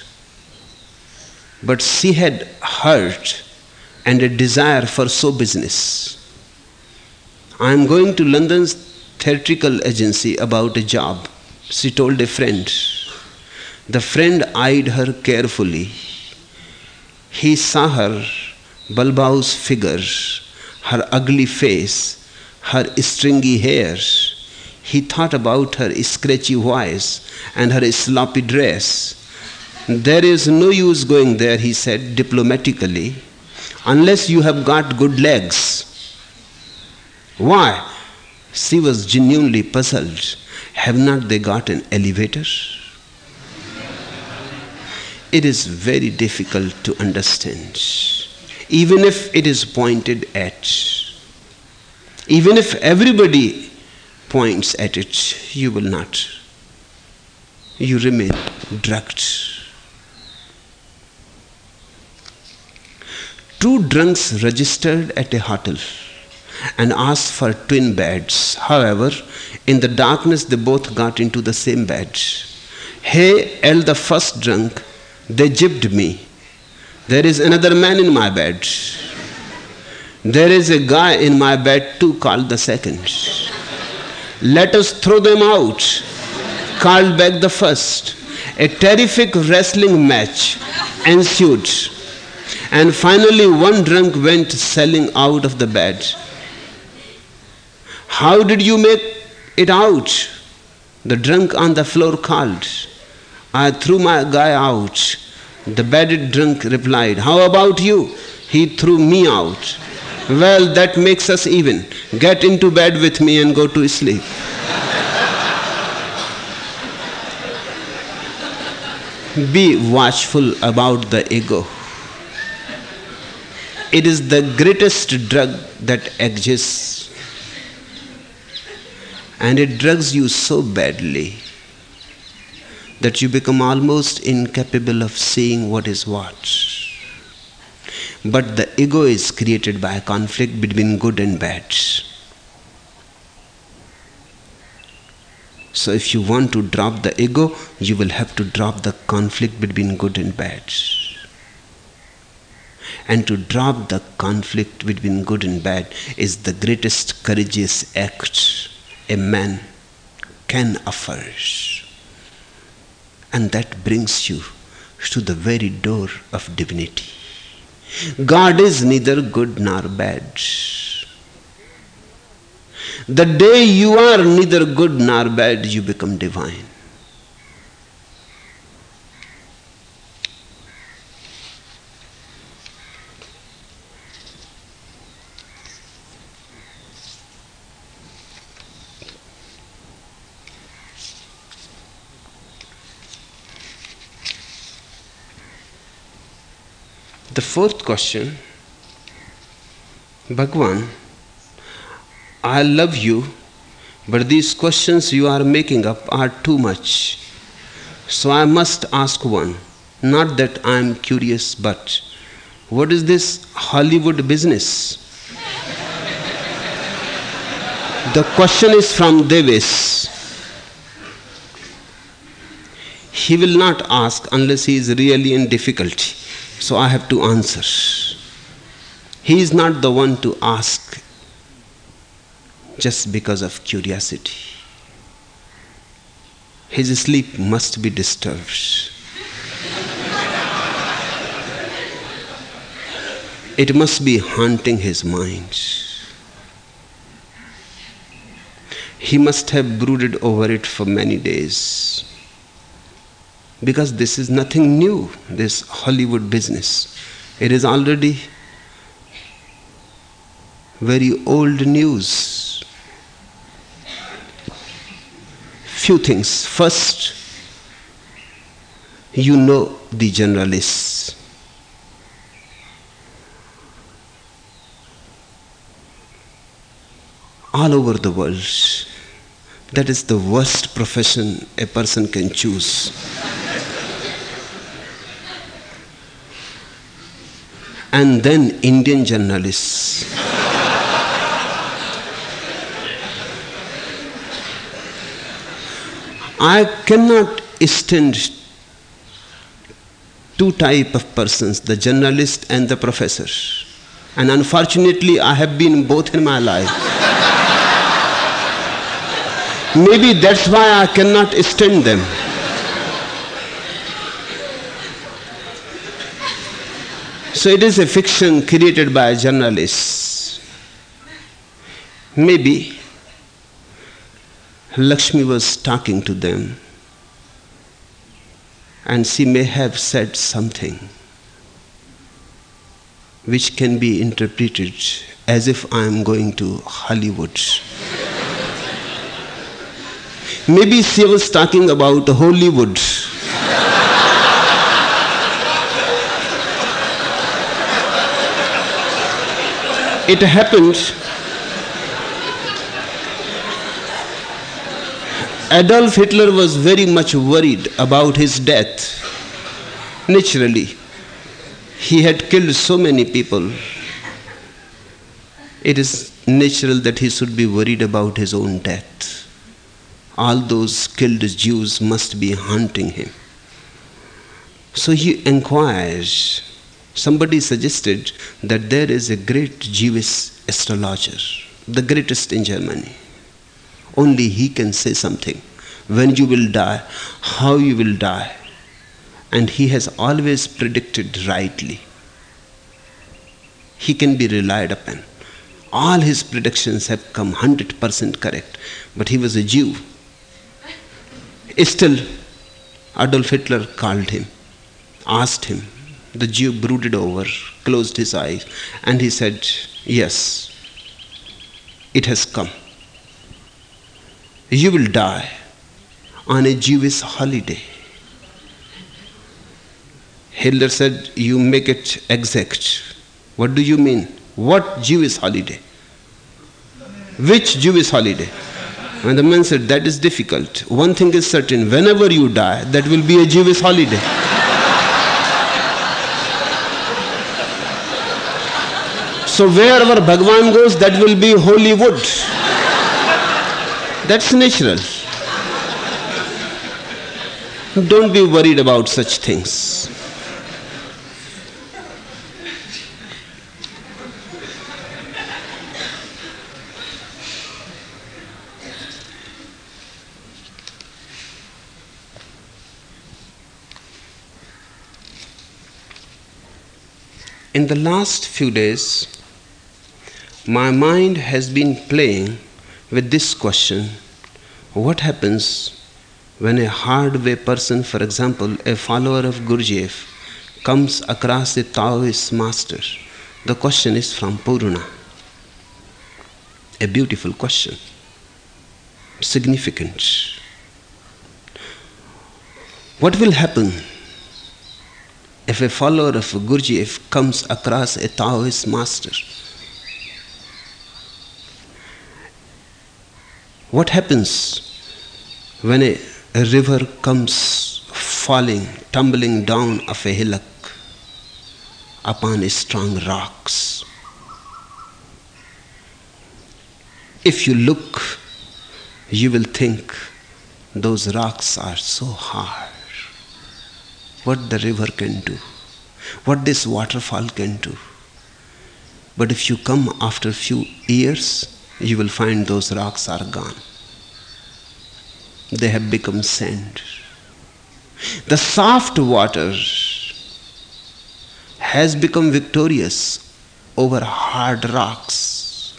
but she had heart and a desire for show business. I am going to London's theatrical agency about a job, she told a friend. The friend eyed her carefully. He saw her bulbous figure, her ugly face, her stringy hair. He thought about her scratchy voice and her sloppy dress. There is no use going there, he said diplomatically, unless you have got good legs. Why? She was genuinely puzzled. Have not they got an elevator? It is very difficult to understand, even if it is pointed at. Even if everybody points at it, you will not. You remain drugged. Two drunks registered at a hotel and asked for twin beds. However, in the darkness they both got into the same bed. Hey, yelled the first drunk, they gypped me. There is another man in my bed. There is a guy in my bed too, called the second. Let us throw them out, called back the first. A terrific wrestling match ensued. And finally one drunk went sailing out of the bed. How did you make it out? The drunk on the floor called. I threw my guy out. The bedded drunk replied. How about you? He threw me out. Well, that makes us even. Get into bed with me and go to sleep. Be watchful about the ego. It is the greatest drug that exists. And it drugs you so badly that you become almost incapable of seeing what is what. But the ego is created by a conflict between good and bad. So if you want to drop the ego, you will have to drop the conflict between good and bad. And to drop the conflict between good and bad is the greatest courageous act a man can offer. and that brings you to the very door of divinity. God is neither good nor bad. The day you are neither good nor bad, you become divine. The fourth question, Bhagwan, I love you, but these questions you are making up are too much. So I must ask one. Not that I am curious, but what is this Hollywood business? The question is from Deves. He will not ask unless he is really in difficulty. So I have to answer. He is not the one to ask just because of curiosity. His sleep must be disturbed. It must be haunting his mind. He must have brooded over it for many days. Because this is nothing new, this Hollywood business. It is already very old news. Few things. First, you know the generalists. All over the world, that is the worst profession a person can choose. And then Indian journalists. I cannot stand two types of persons, the journalist and the professor. And unfortunately, I have been both in my life. Maybe that's why I cannot stand them. So it is a fiction created by journalists. Maybe Lakshmi was talking to them and she may have said something which can be interpreted as if I am going to Hollywood. Maybe she was talking about Hollywood. It happened. Adolf Hitler was very much worried about his death. Naturally, he had killed so many people. It is natural that he should be worried about his own death. All those killed Jews must be haunting him. So he inquires. Somebody suggested that there is a great Jewish astrologer, the greatest in Germany. Only he can say something. When you will die, how you will die. And he has always predicted rightly. He can be relied upon. All his predictions have come 100% correct. But he was a Jew. Still, Adolf Hitler called him, asked him. The Jew brooded over, closed his eyes, and he said, yes, it has come. You will die on a Jewish holiday. Hitler said, you make it exact. What do you mean? What Jewish holiday? Which Jewish holiday? And the man said, that is difficult. One thing is certain, whenever you die, that will be a Jewish holiday. So wherever Bhagwan goes, that will be Hollywood. That's natural. Don't be worried about such things. In the last few days, my mind has been playing with this question: what happens when a hard-way person, for example, a follower of Gurdjieff, comes across a Taoist master? The question is from Purna. A beautiful question, significant. What will happen if a follower of Gurdjieff comes across a Taoist master? What happens when a river comes falling, tumbling down off a hillock upon strong rocks? If you look, you will think those rocks are so hard. What the river can do, what this waterfall can do. But if you come after a few years, you will find those rocks are gone. They have become sand. The soft water has become victorious over hard rocks.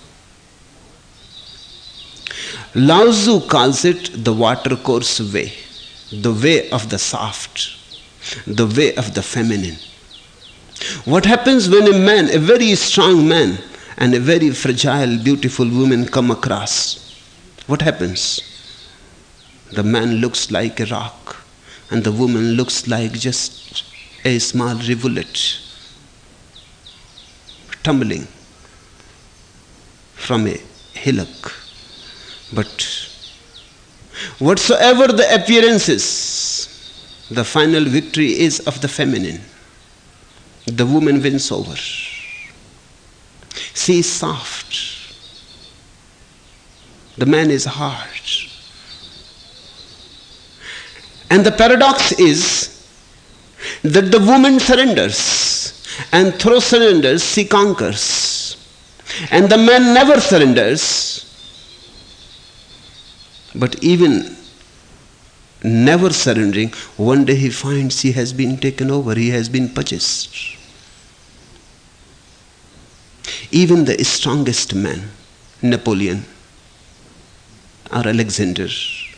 Lao Tzu calls it the watercourse way, the way of the soft, the way of the feminine. What happens when a man, a very strong man, and a very fragile, beautiful woman come across? What happens? The man looks like a rock, and the woman looks like just a small rivulet tumbling from a hillock. But whatsoever the appearances, the final victory is of the feminine. The woman wins over. She is soft. The man is hard. And the paradox is that the woman surrenders, and through surrenders she conquers. And the man never surrenders, but even never surrendering, one day he finds he has been taken over, he has been purchased. Even the strongest man, Napoleon or Alexander,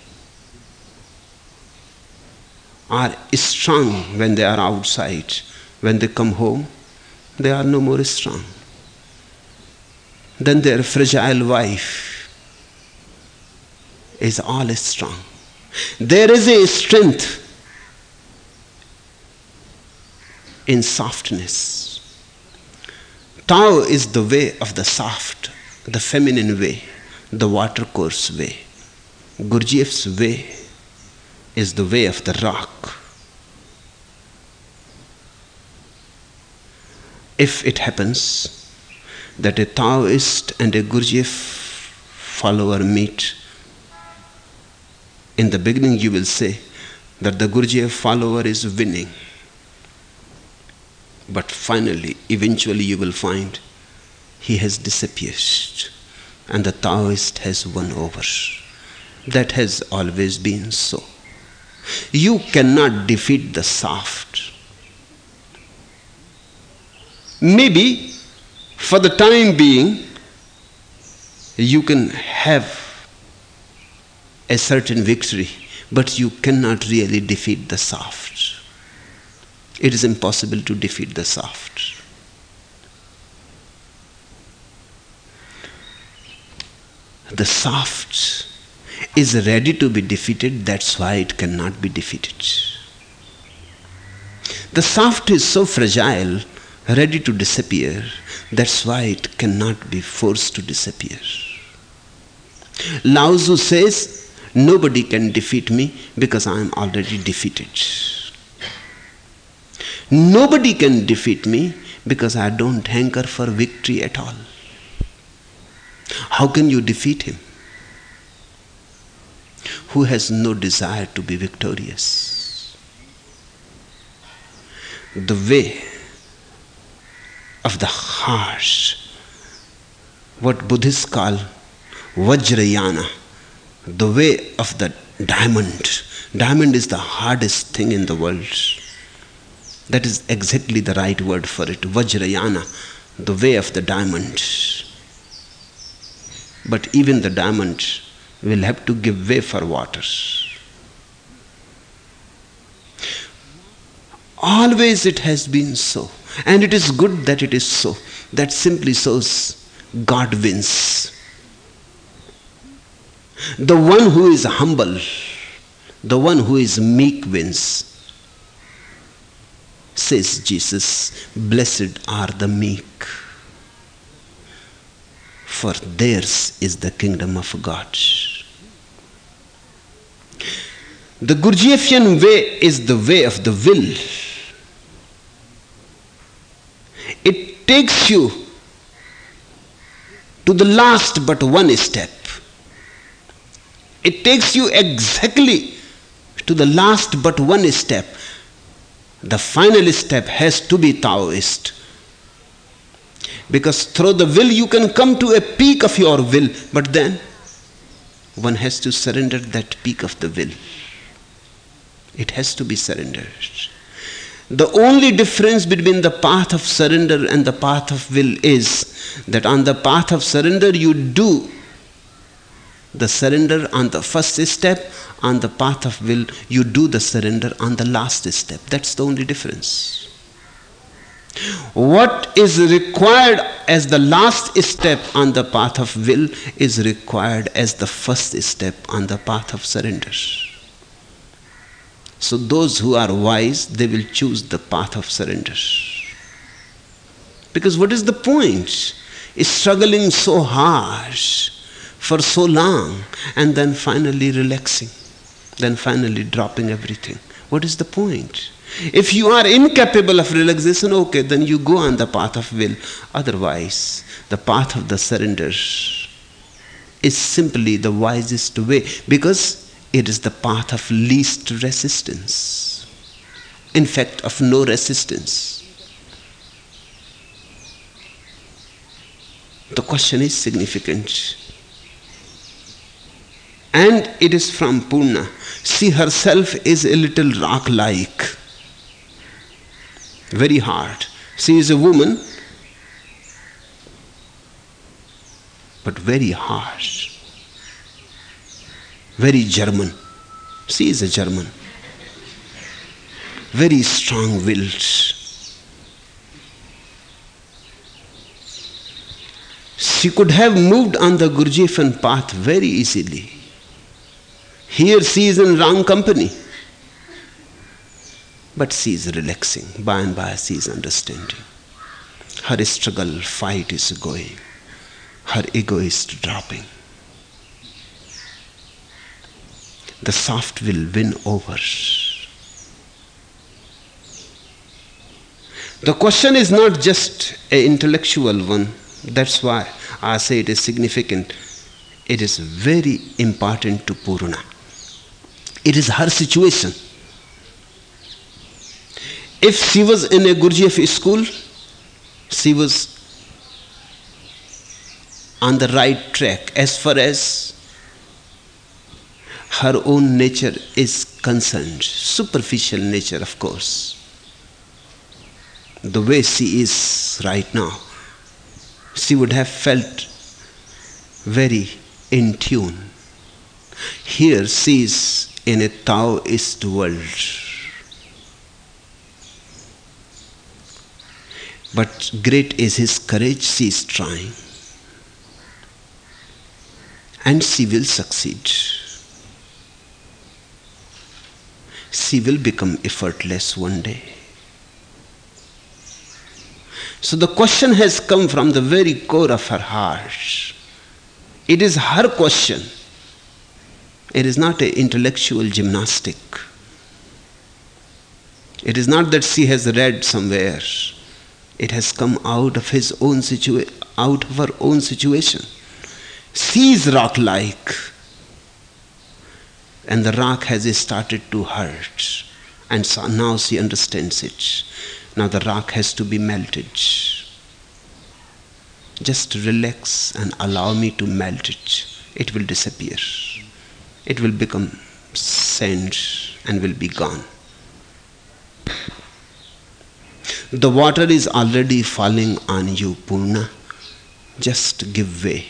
are strong when they are outside. When they come home, they are no more strong. Then their fragile wife is all strong. There is a strength in softness. Tao is the way of the soft, the feminine way, the watercourse way. Gurdjieff's way is the way of the rock. If it happens that a Taoist and a Gurdjieff follower meet, in the beginning you will say that the Gurdjieff follower is winning. But finally, eventually you will find he has disappeared and the Taoist has won over. That has always been so. You cannot defeat the soft. Maybe for the time being you can have a certain victory, but you cannot really defeat the soft. It is impossible to defeat the soft. The soft is ready to be defeated, that's why it cannot be defeated. The soft is so fragile, ready to disappear, that's why it cannot be forced to disappear. Lao Tzu says, nobody can defeat me because I am already defeated. Nobody can defeat me because I don't hanker for victory at all. How can you defeat him who has no desire to be victorious? The way of the harsh, what Buddhists call Vajrayana, the way of the diamond. Diamond is the hardest thing in the world. That is exactly the right word for it. Vajrayana, the way of the diamond. But even the diamond will have to give way for water. Always it has been so. And it is good that it is so. That simply shows God wins. The one who is humble, the one who is meek wins. Says Jesus, blessed are the meek, for theirs is the kingdom of God. The Gurdjieffian way is the way of the will. It takes you to the last but one step. It takes you exactly to the last but one step. The final step has to be Taoist. Because through the will you can come to a peak of your will, but then one has to surrender that peak of the will. It has to be surrendered. The only difference between the path of surrender and the path of will is that on the path of surrender you do the surrender on the first step, on the path of will you do the surrender on the last step. That's the only difference. What is required as the last step on the path of will is required as the first step on the path of surrender. So those who are wise, they will choose the path of surrender. Because what is the point? Is struggling so hard for so long and then finally relaxing, then finally dropping everything. What is the point? If you are incapable of relaxation, okay, then you go on the path of will. Otherwise, the path of the surrender is simply the wisest way, because it is the path of least resistance. In fact, of no resistance. The question is significant. And it is from Purna. She herself is a little rock-like. Very hard. She is a woman, but very harsh. Very German. She is a German. Very strong-willed. She could have moved on the Gurdjieffian path very easily. Here she is in wrong company. But she is relaxing. By and by she is understanding. Her struggle, fight is going. Her ego is dropping. The soft will win over. The question is not just an intellectual one. That's why I say it is significant. It is very important to Purna. It is her situation. If she was in a Gurdjieff school, she was on the right track as far as her own nature is concerned. Superficial nature, of course. The way she is right now, she would have felt very in tune. Here she is in a Taoist world. But great is his courage, she is trying. And she will succeed. She will become effortless one day. So the question has come from the very core of her heart. It is her question. It is not an intellectual gymnastic. It is not that she has read somewhere. It has come out of her own situation. She is rock-like. And the rock has started to hurt. And so now she understands it. Now the rock has to be melted. Just relax and allow me to melt it. It will disappear. It will become sand and will be gone. The water is already falling on you, Purna. Just give way.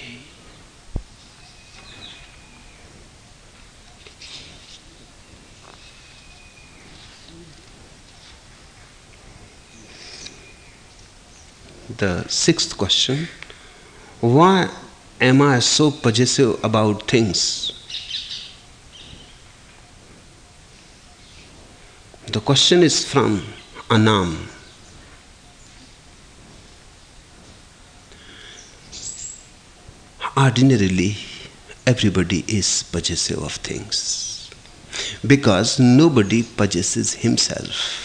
The sixth question, why am I so possessive about things? The question is from Anam. Ordinarily, everybody is possessive of things because nobody possesses himself.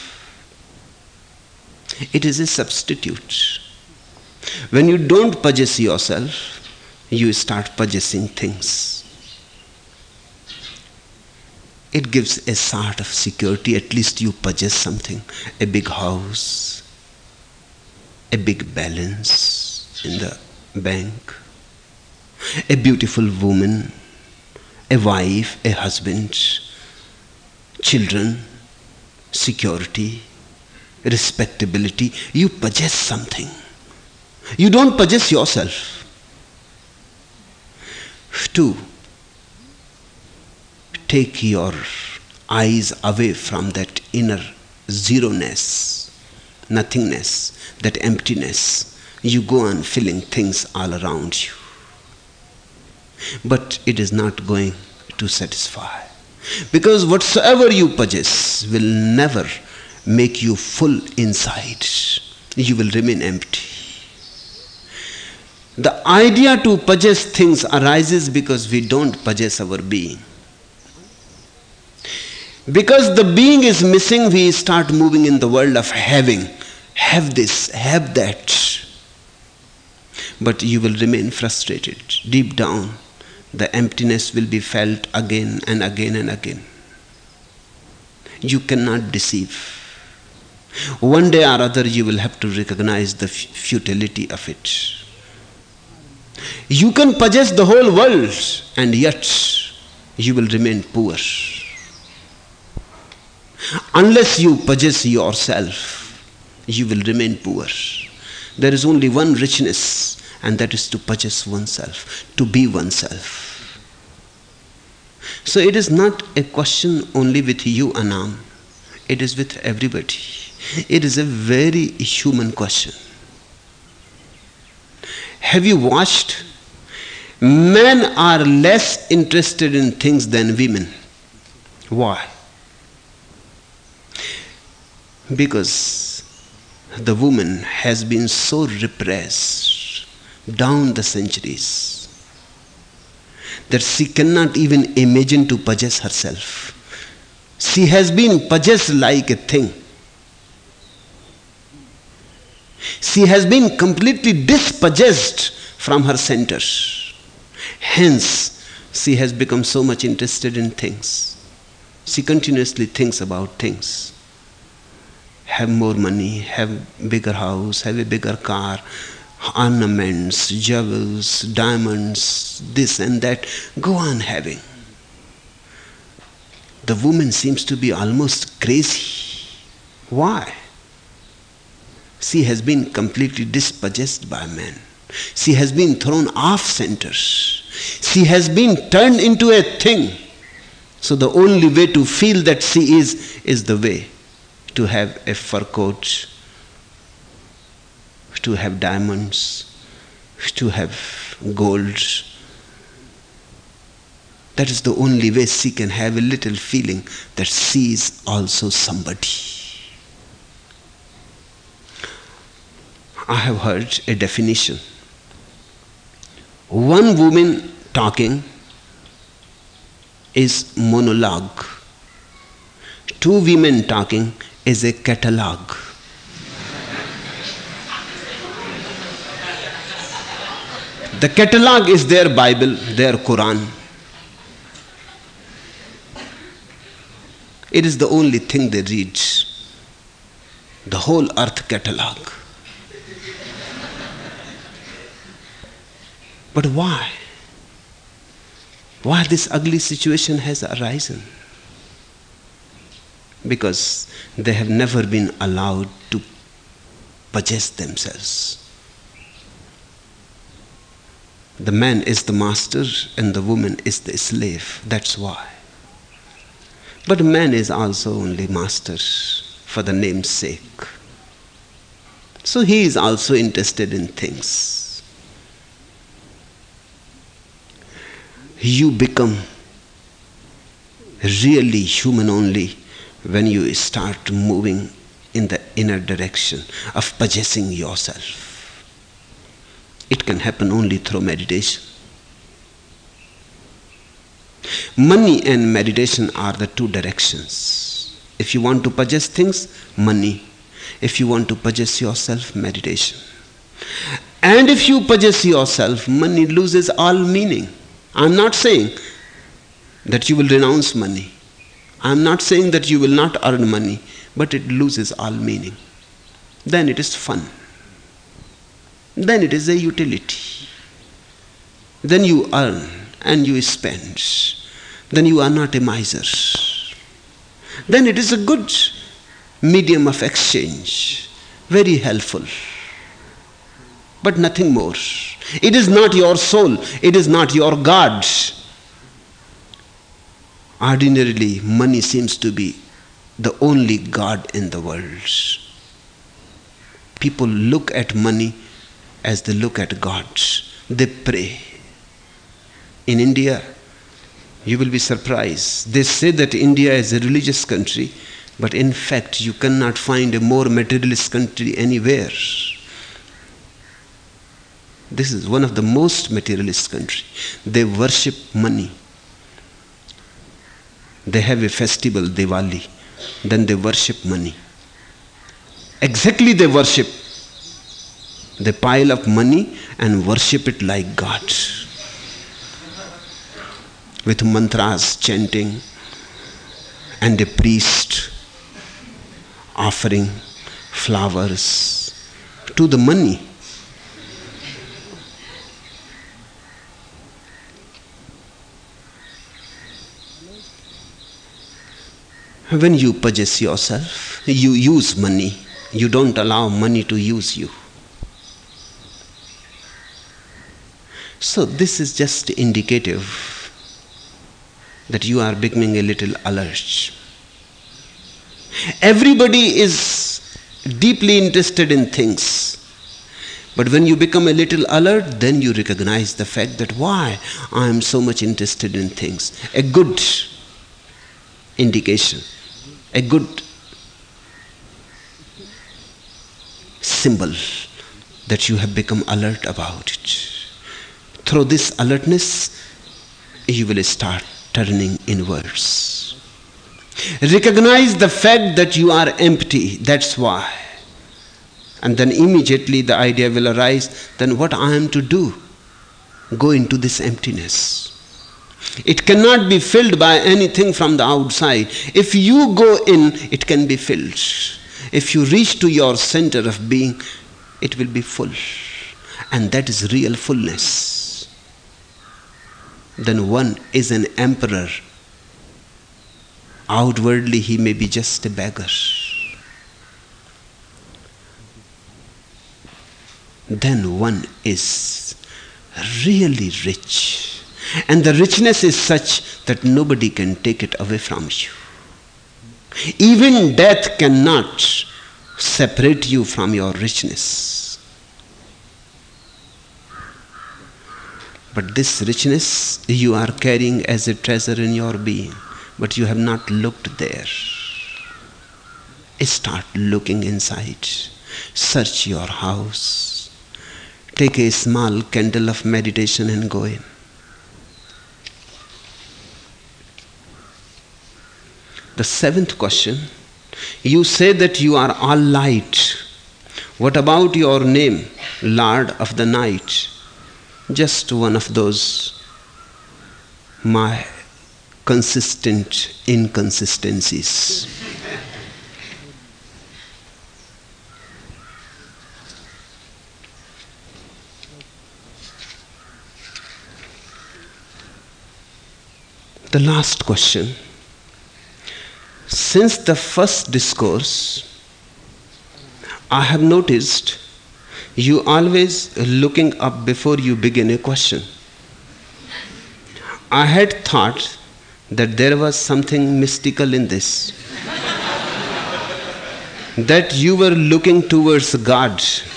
It is a substitute. When you don't possess yourself, you start possessing things. It gives a sort of security, at least you possess something. A big house, a big balance in the bank, a beautiful woman, a wife, a husband, children, security, respectability. You possess something. You don't possess yourself. 2. Take your eyes away from that inner zeroness, nothingness, that emptiness. You go on filling things all around you. But it is not going to satisfy. Because whatsoever you possess will never make you full inside. You will remain empty. The idea to possess things arises because we don't possess our being. Because the being is missing, we start moving in the world of having. Have this, have that. But you will remain frustrated. Deep down, the emptiness will be felt again and again and again. You cannot deceive. One day or other, you will have to recognize the futility of it. You can possess the whole world, and yet you will remain poor. Unless you possess yourself, you will remain poor. There is only one richness, and that is to possess oneself, to be oneself. So it is not a question only with you, Anam. It is with everybody. It is a very human question. Have you watched? Men are less interested in things than women. Why? Because the woman has been so repressed down the centuries that she cannot even imagine to possess herself. She has been possessed like a thing. She has been completely dispossessed from her center. Hence, she has become so much interested in things. She continuously thinks about things. Have more money, have bigger house, have a bigger car, ornaments, jewels, diamonds, this and that. Go on having. The woman seems to be almost crazy. Why? She has been completely dispossessed by men. She has been thrown off center. She has been turned into a thing. So the only way to feel that she is the way to have a fur coat, to have diamonds, to have gold. That is the only way she can have a little feeling that she is also somebody. I have heard a definition. One woman talking is monologue. 2 women talking is a catalog. The catalog is their Bible, their Quran. It is the only thing they read. The whole earth catalog. But why? Why this ugly situation has arisen? Because they have never been allowed to possess themselves. The man is the master and the woman is the slave. That's why. But man is also only master for the name's sake. So he is also interested in things. You become really human only when you start moving in the inner direction of possessing yourself. It can happen only through meditation. Money and meditation are the two directions. If you want to possess things, money. If you want to possess yourself, meditation. And if you possess yourself, money loses all meaning. I'm not saying that you will renounce money. I'm not saying that you will not earn money, but it loses all meaning. Then it is fun. Then it is a utility. Then you earn and you spend. Then you are not a miser. Then it is a good medium of exchange, very helpful, but nothing more. It is not your soul, it is not your God. Ordinarily, money seems to be the only God in the world. People look at money as they look at God. They pray. In India, you will be surprised. They say that India is a religious country, but in fact, you cannot find a more materialist country anywhere. This is one of the most materialist countries. They worship money. They have a festival, Diwali. Then they worship money. Exactly, they worship. They pile up money and worship it like God. With mantras, chanting, and a priest offering flowers to the money. When you possess yourself, you use money. You don't allow money to use you. So this is just indicative that you are becoming a little alert. Everybody is deeply interested in things. But when you become a little alert, then you recognize the fact that why I am so much interested in things. A good indication, a good symbol that you have become alert about it. Through this alertness, you will start turning inwards. Recognize the fact that you are empty, that's why. And then immediately the idea will arise, then what I am to do? Go into this emptiness. It cannot be filled by anything from the outside. If you go in, it can be filled. If you reach to your center of being, it will be full. And that is real fullness. Then one is an emperor. Outwardly, he may be just a beggar. Then one is really rich. And the richness is such that nobody can take it away from you. Even death cannot separate you from your richness. But this richness you are carrying as a treasure in your being, but you have not looked there. Start looking inside. Search your house. Take a small candle of meditation and go in. The seventh question, you say that you are all light. What about your name, Lord of the Night? Just one of those my consistent inconsistencies. The last question. Since the first discourse, I have noticed you always looking up before you begin a question. I had thought that there was something mystical in this. That you were looking towards God.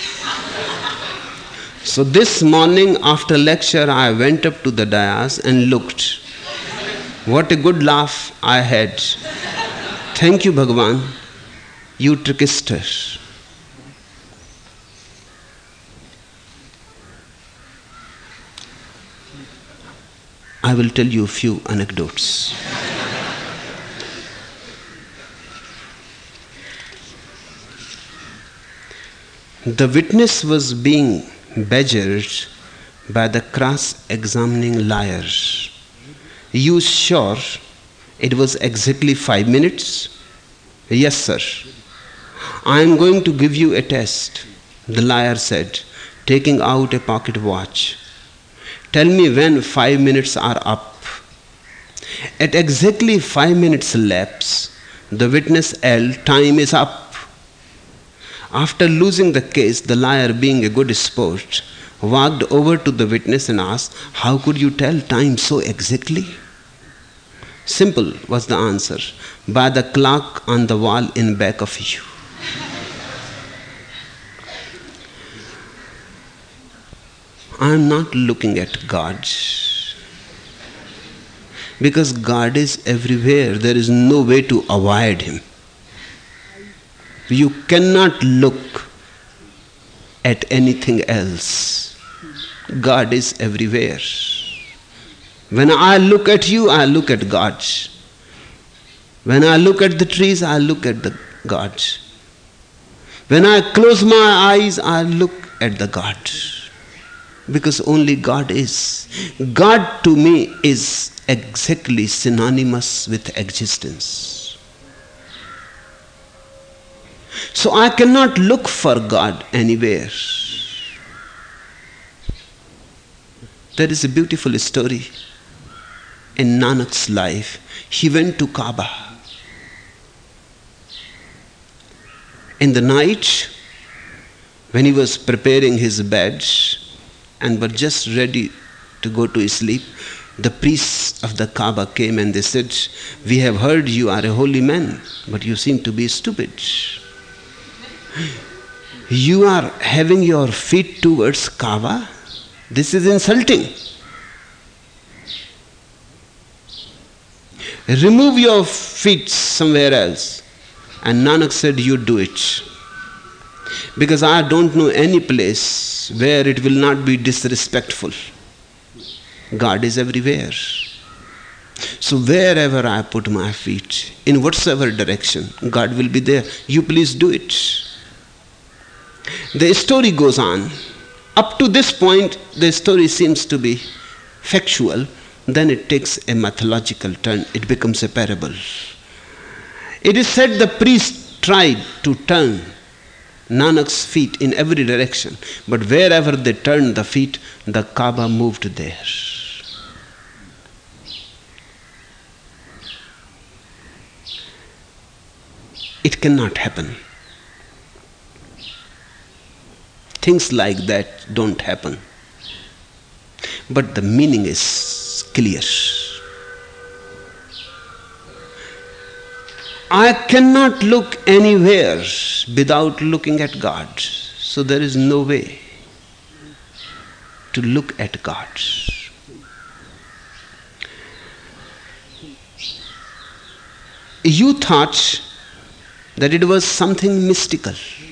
So this morning after lecture I went up to the dais and looked. What a good laugh I had. Thank you, Bhagavan, you trickster. I will tell you a few anecdotes. The witness was being badgered by the cross-examining liar. You sure it was exactly 5 minutes? Yes, sir. I am going to give you a test, the liar said, taking out a pocket watch. Tell me when 5 minutes are up. At exactly 5 minutes lapse, the witness yelled, time is up. After losing the case, the liar, being a good sport, walked over to the witness and asked, how could you tell time so exactly? Simple, was the answer. By the clock on the wall in back of you. I am not looking at God. Because God is everywhere. There is no way to avoid Him. You cannot look at anything else. God is everywhere. When I look at you, I look at God. When I look at the trees, I look at the God. When I close my eyes, I look at the God. Because only God is. God to me is exactly synonymous with existence. So I cannot look for God anywhere. There is a beautiful story in Nanak's life. He went to Kaaba. In the night, when he was preparing his bed and were just ready to go to sleep, the priests of the Kaaba came and they said, we have heard you are a holy man, but you seem to be stupid. You are having your feet towards Kaaba? This is insulting. Remove your feet somewhere else. And Nanak said, you do it. Because I don't know any place where it will not be disrespectful. God is everywhere. So wherever I put my feet, in whatsoever direction, God will be there. You please do it. The story goes on. Up to this point, the story seems to be factual. Then it takes a mythological turn. It becomes a parable. It is said the priest tried to turn Nanak's feet in every direction, but wherever they turned the feet, the Kaaba moved there. It cannot happen. Things like that don't happen. But the meaning is clear. I cannot look anywhere without looking at God. So there is no way to look at God. You thought that it was something mystical.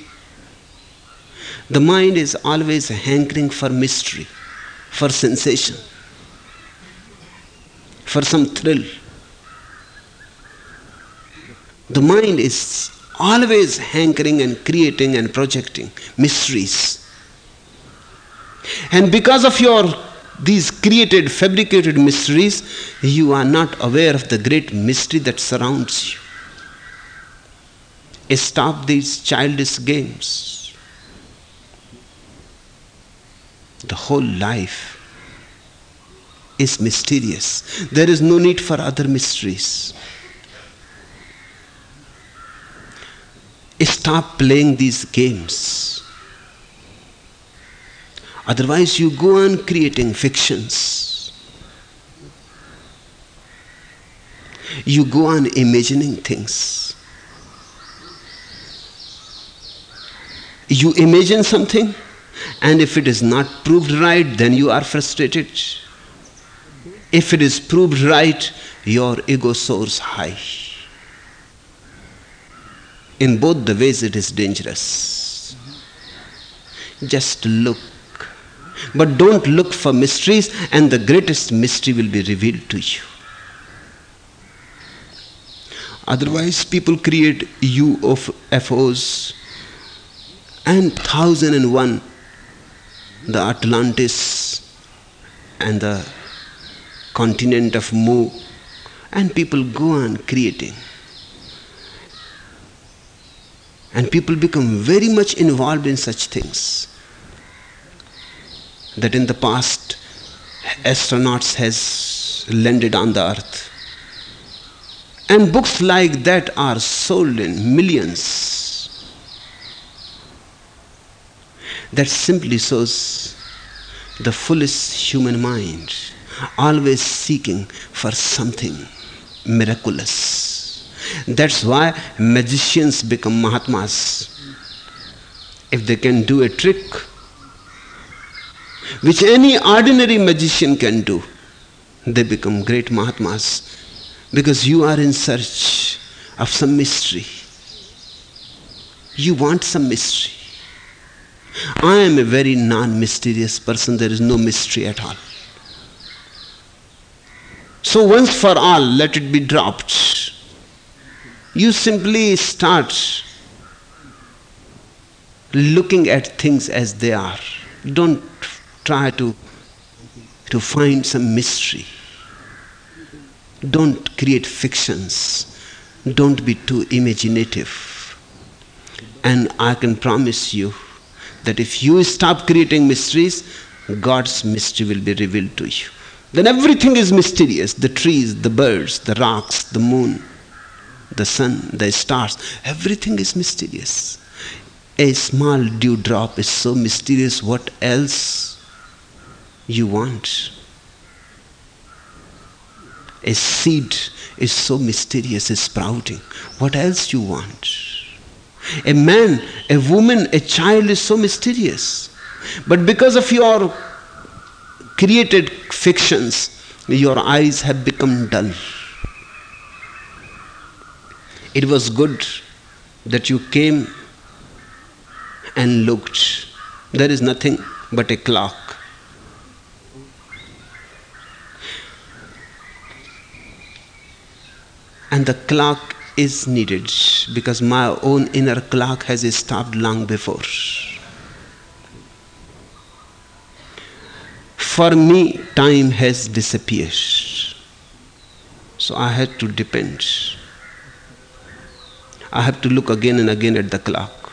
The mind is always hankering for mystery, for sensation, for some thrill. The mind is always hankering and creating and projecting mysteries. And because of these created, fabricated mysteries, you are not aware of the great mystery that surrounds you. Stop these childish games. The whole life is mysterious. There is no need for other mysteries. Stop playing these games. Otherwise you go on creating fictions. You go on imagining things. You imagine something, and if it is not proved right, then you are frustrated. If it is proved right, your ego soars high. In both the ways it is dangerous. Just look. But don't look for mysteries, and the greatest mystery will be revealed to you. Otherwise, people create UFOs and 1001, the Atlantis and the continent of Mu, and people go on creating. And people become very much involved in such things. That in the past, astronauts has landed on the earth. And books like that are sold in millions. That simply shows the foolish human mind, always seeking for something miraculous. That's why magicians become Mahatmas. If they can do a trick which any ordinary magician can do, they become great Mahatmas. Because you are in search of some mystery. You want some mystery. I am a very non-mysterious person. There is no mystery at all. So once for all, let it be dropped. You simply start looking at things as they are. Don't try to find some mystery. Don't create fictions. Don't be too imaginative. And I can promise you that if you stop creating mysteries, God's mystery will be revealed to you. Then everything is mysterious. The trees, the birds, the rocks, the moon, the sun, the stars. Everything is mysterious. A small dewdrop is so mysterious. What else you want? A seed is so mysterious, is sprouting. What else you want? A man, a woman, a child is so mysterious. But because of your created fictions, your eyes have become dull. It was good that you came and looked. There is nothing but a clock. And the clock is needed because my own inner clock has stopped long before. For me, time has disappeared. So I had to depend. I have to look again and again at the clock.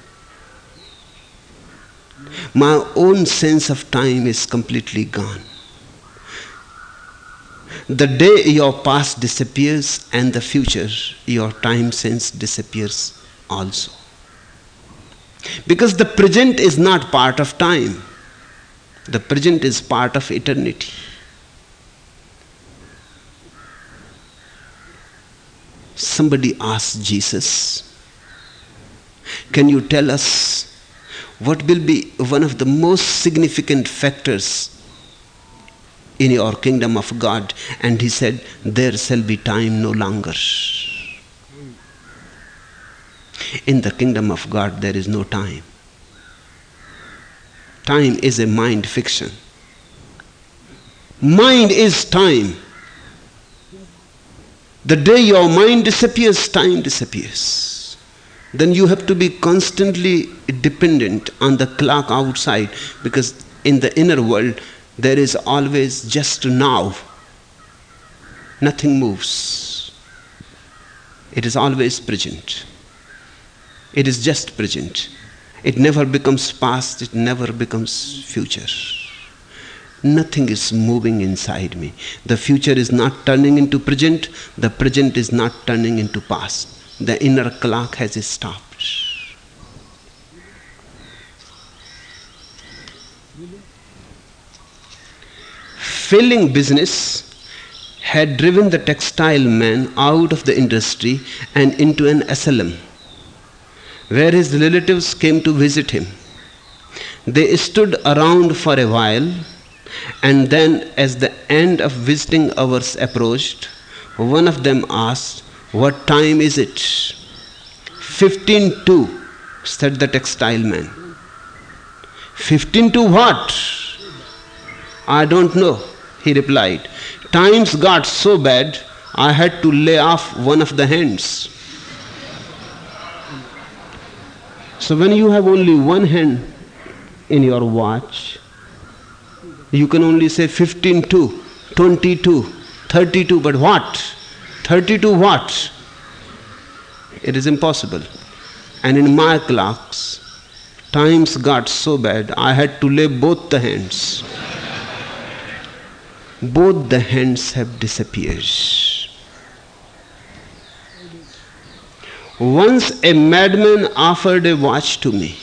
My own sense of time is completely gone. The day your past disappears and the future, your time sense disappears also. Because the present is not part of time. The present is part of eternity. Somebody asked Jesus, can you tell us what will be one of the most significant factors in your kingdom of God? And he said, there shall be time no longer. In the kingdom of God, there is no time. Time is a mind fiction. Mind is time. The day your mind disappears, time disappears. Then you have to be constantly dependent on the clock outside, because in the inner world, there is always just now. Nothing moves. It is always present. It is just present. It never becomes past, it never becomes future. Nothing is moving inside me. The future is not turning into present, the present is not turning into past. The inner clock has stopped. Failing business had driven the textile man out of the industry and into an asylum, where his relatives came to visit him. They stood around for a while, and then, as the end of visiting hours approached, one of them asked, "What time is it?" 15 to, said the textile man. 15 to what? I don't know, he replied. Times got so bad, I had to lay off one of the hands. So when you have only one hand in your watch, you can only say 15 to, 22, 32, but what? 32 what? It is impossible. And in my clocks, times got so bad, I had to lay both the hands. Both the hands have disappeared. Once a madman offered a watch to me.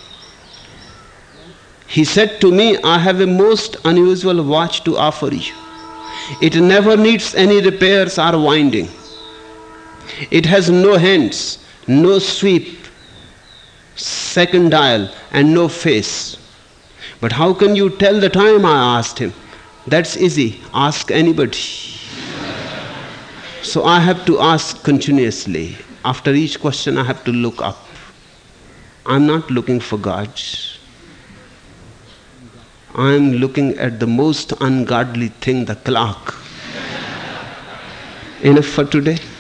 He said to me, "I have a most unusual watch to offer you. It never needs any repairs or winding. It has no hands, no sweep, second dial, and no face." "But how can you tell the time?" I asked him. "That's easy. Ask anybody." So I have to ask continuously. After each question, I have to look up. I'm not looking for God. I'm looking at the most ungodly thing, the clock. Enough for today.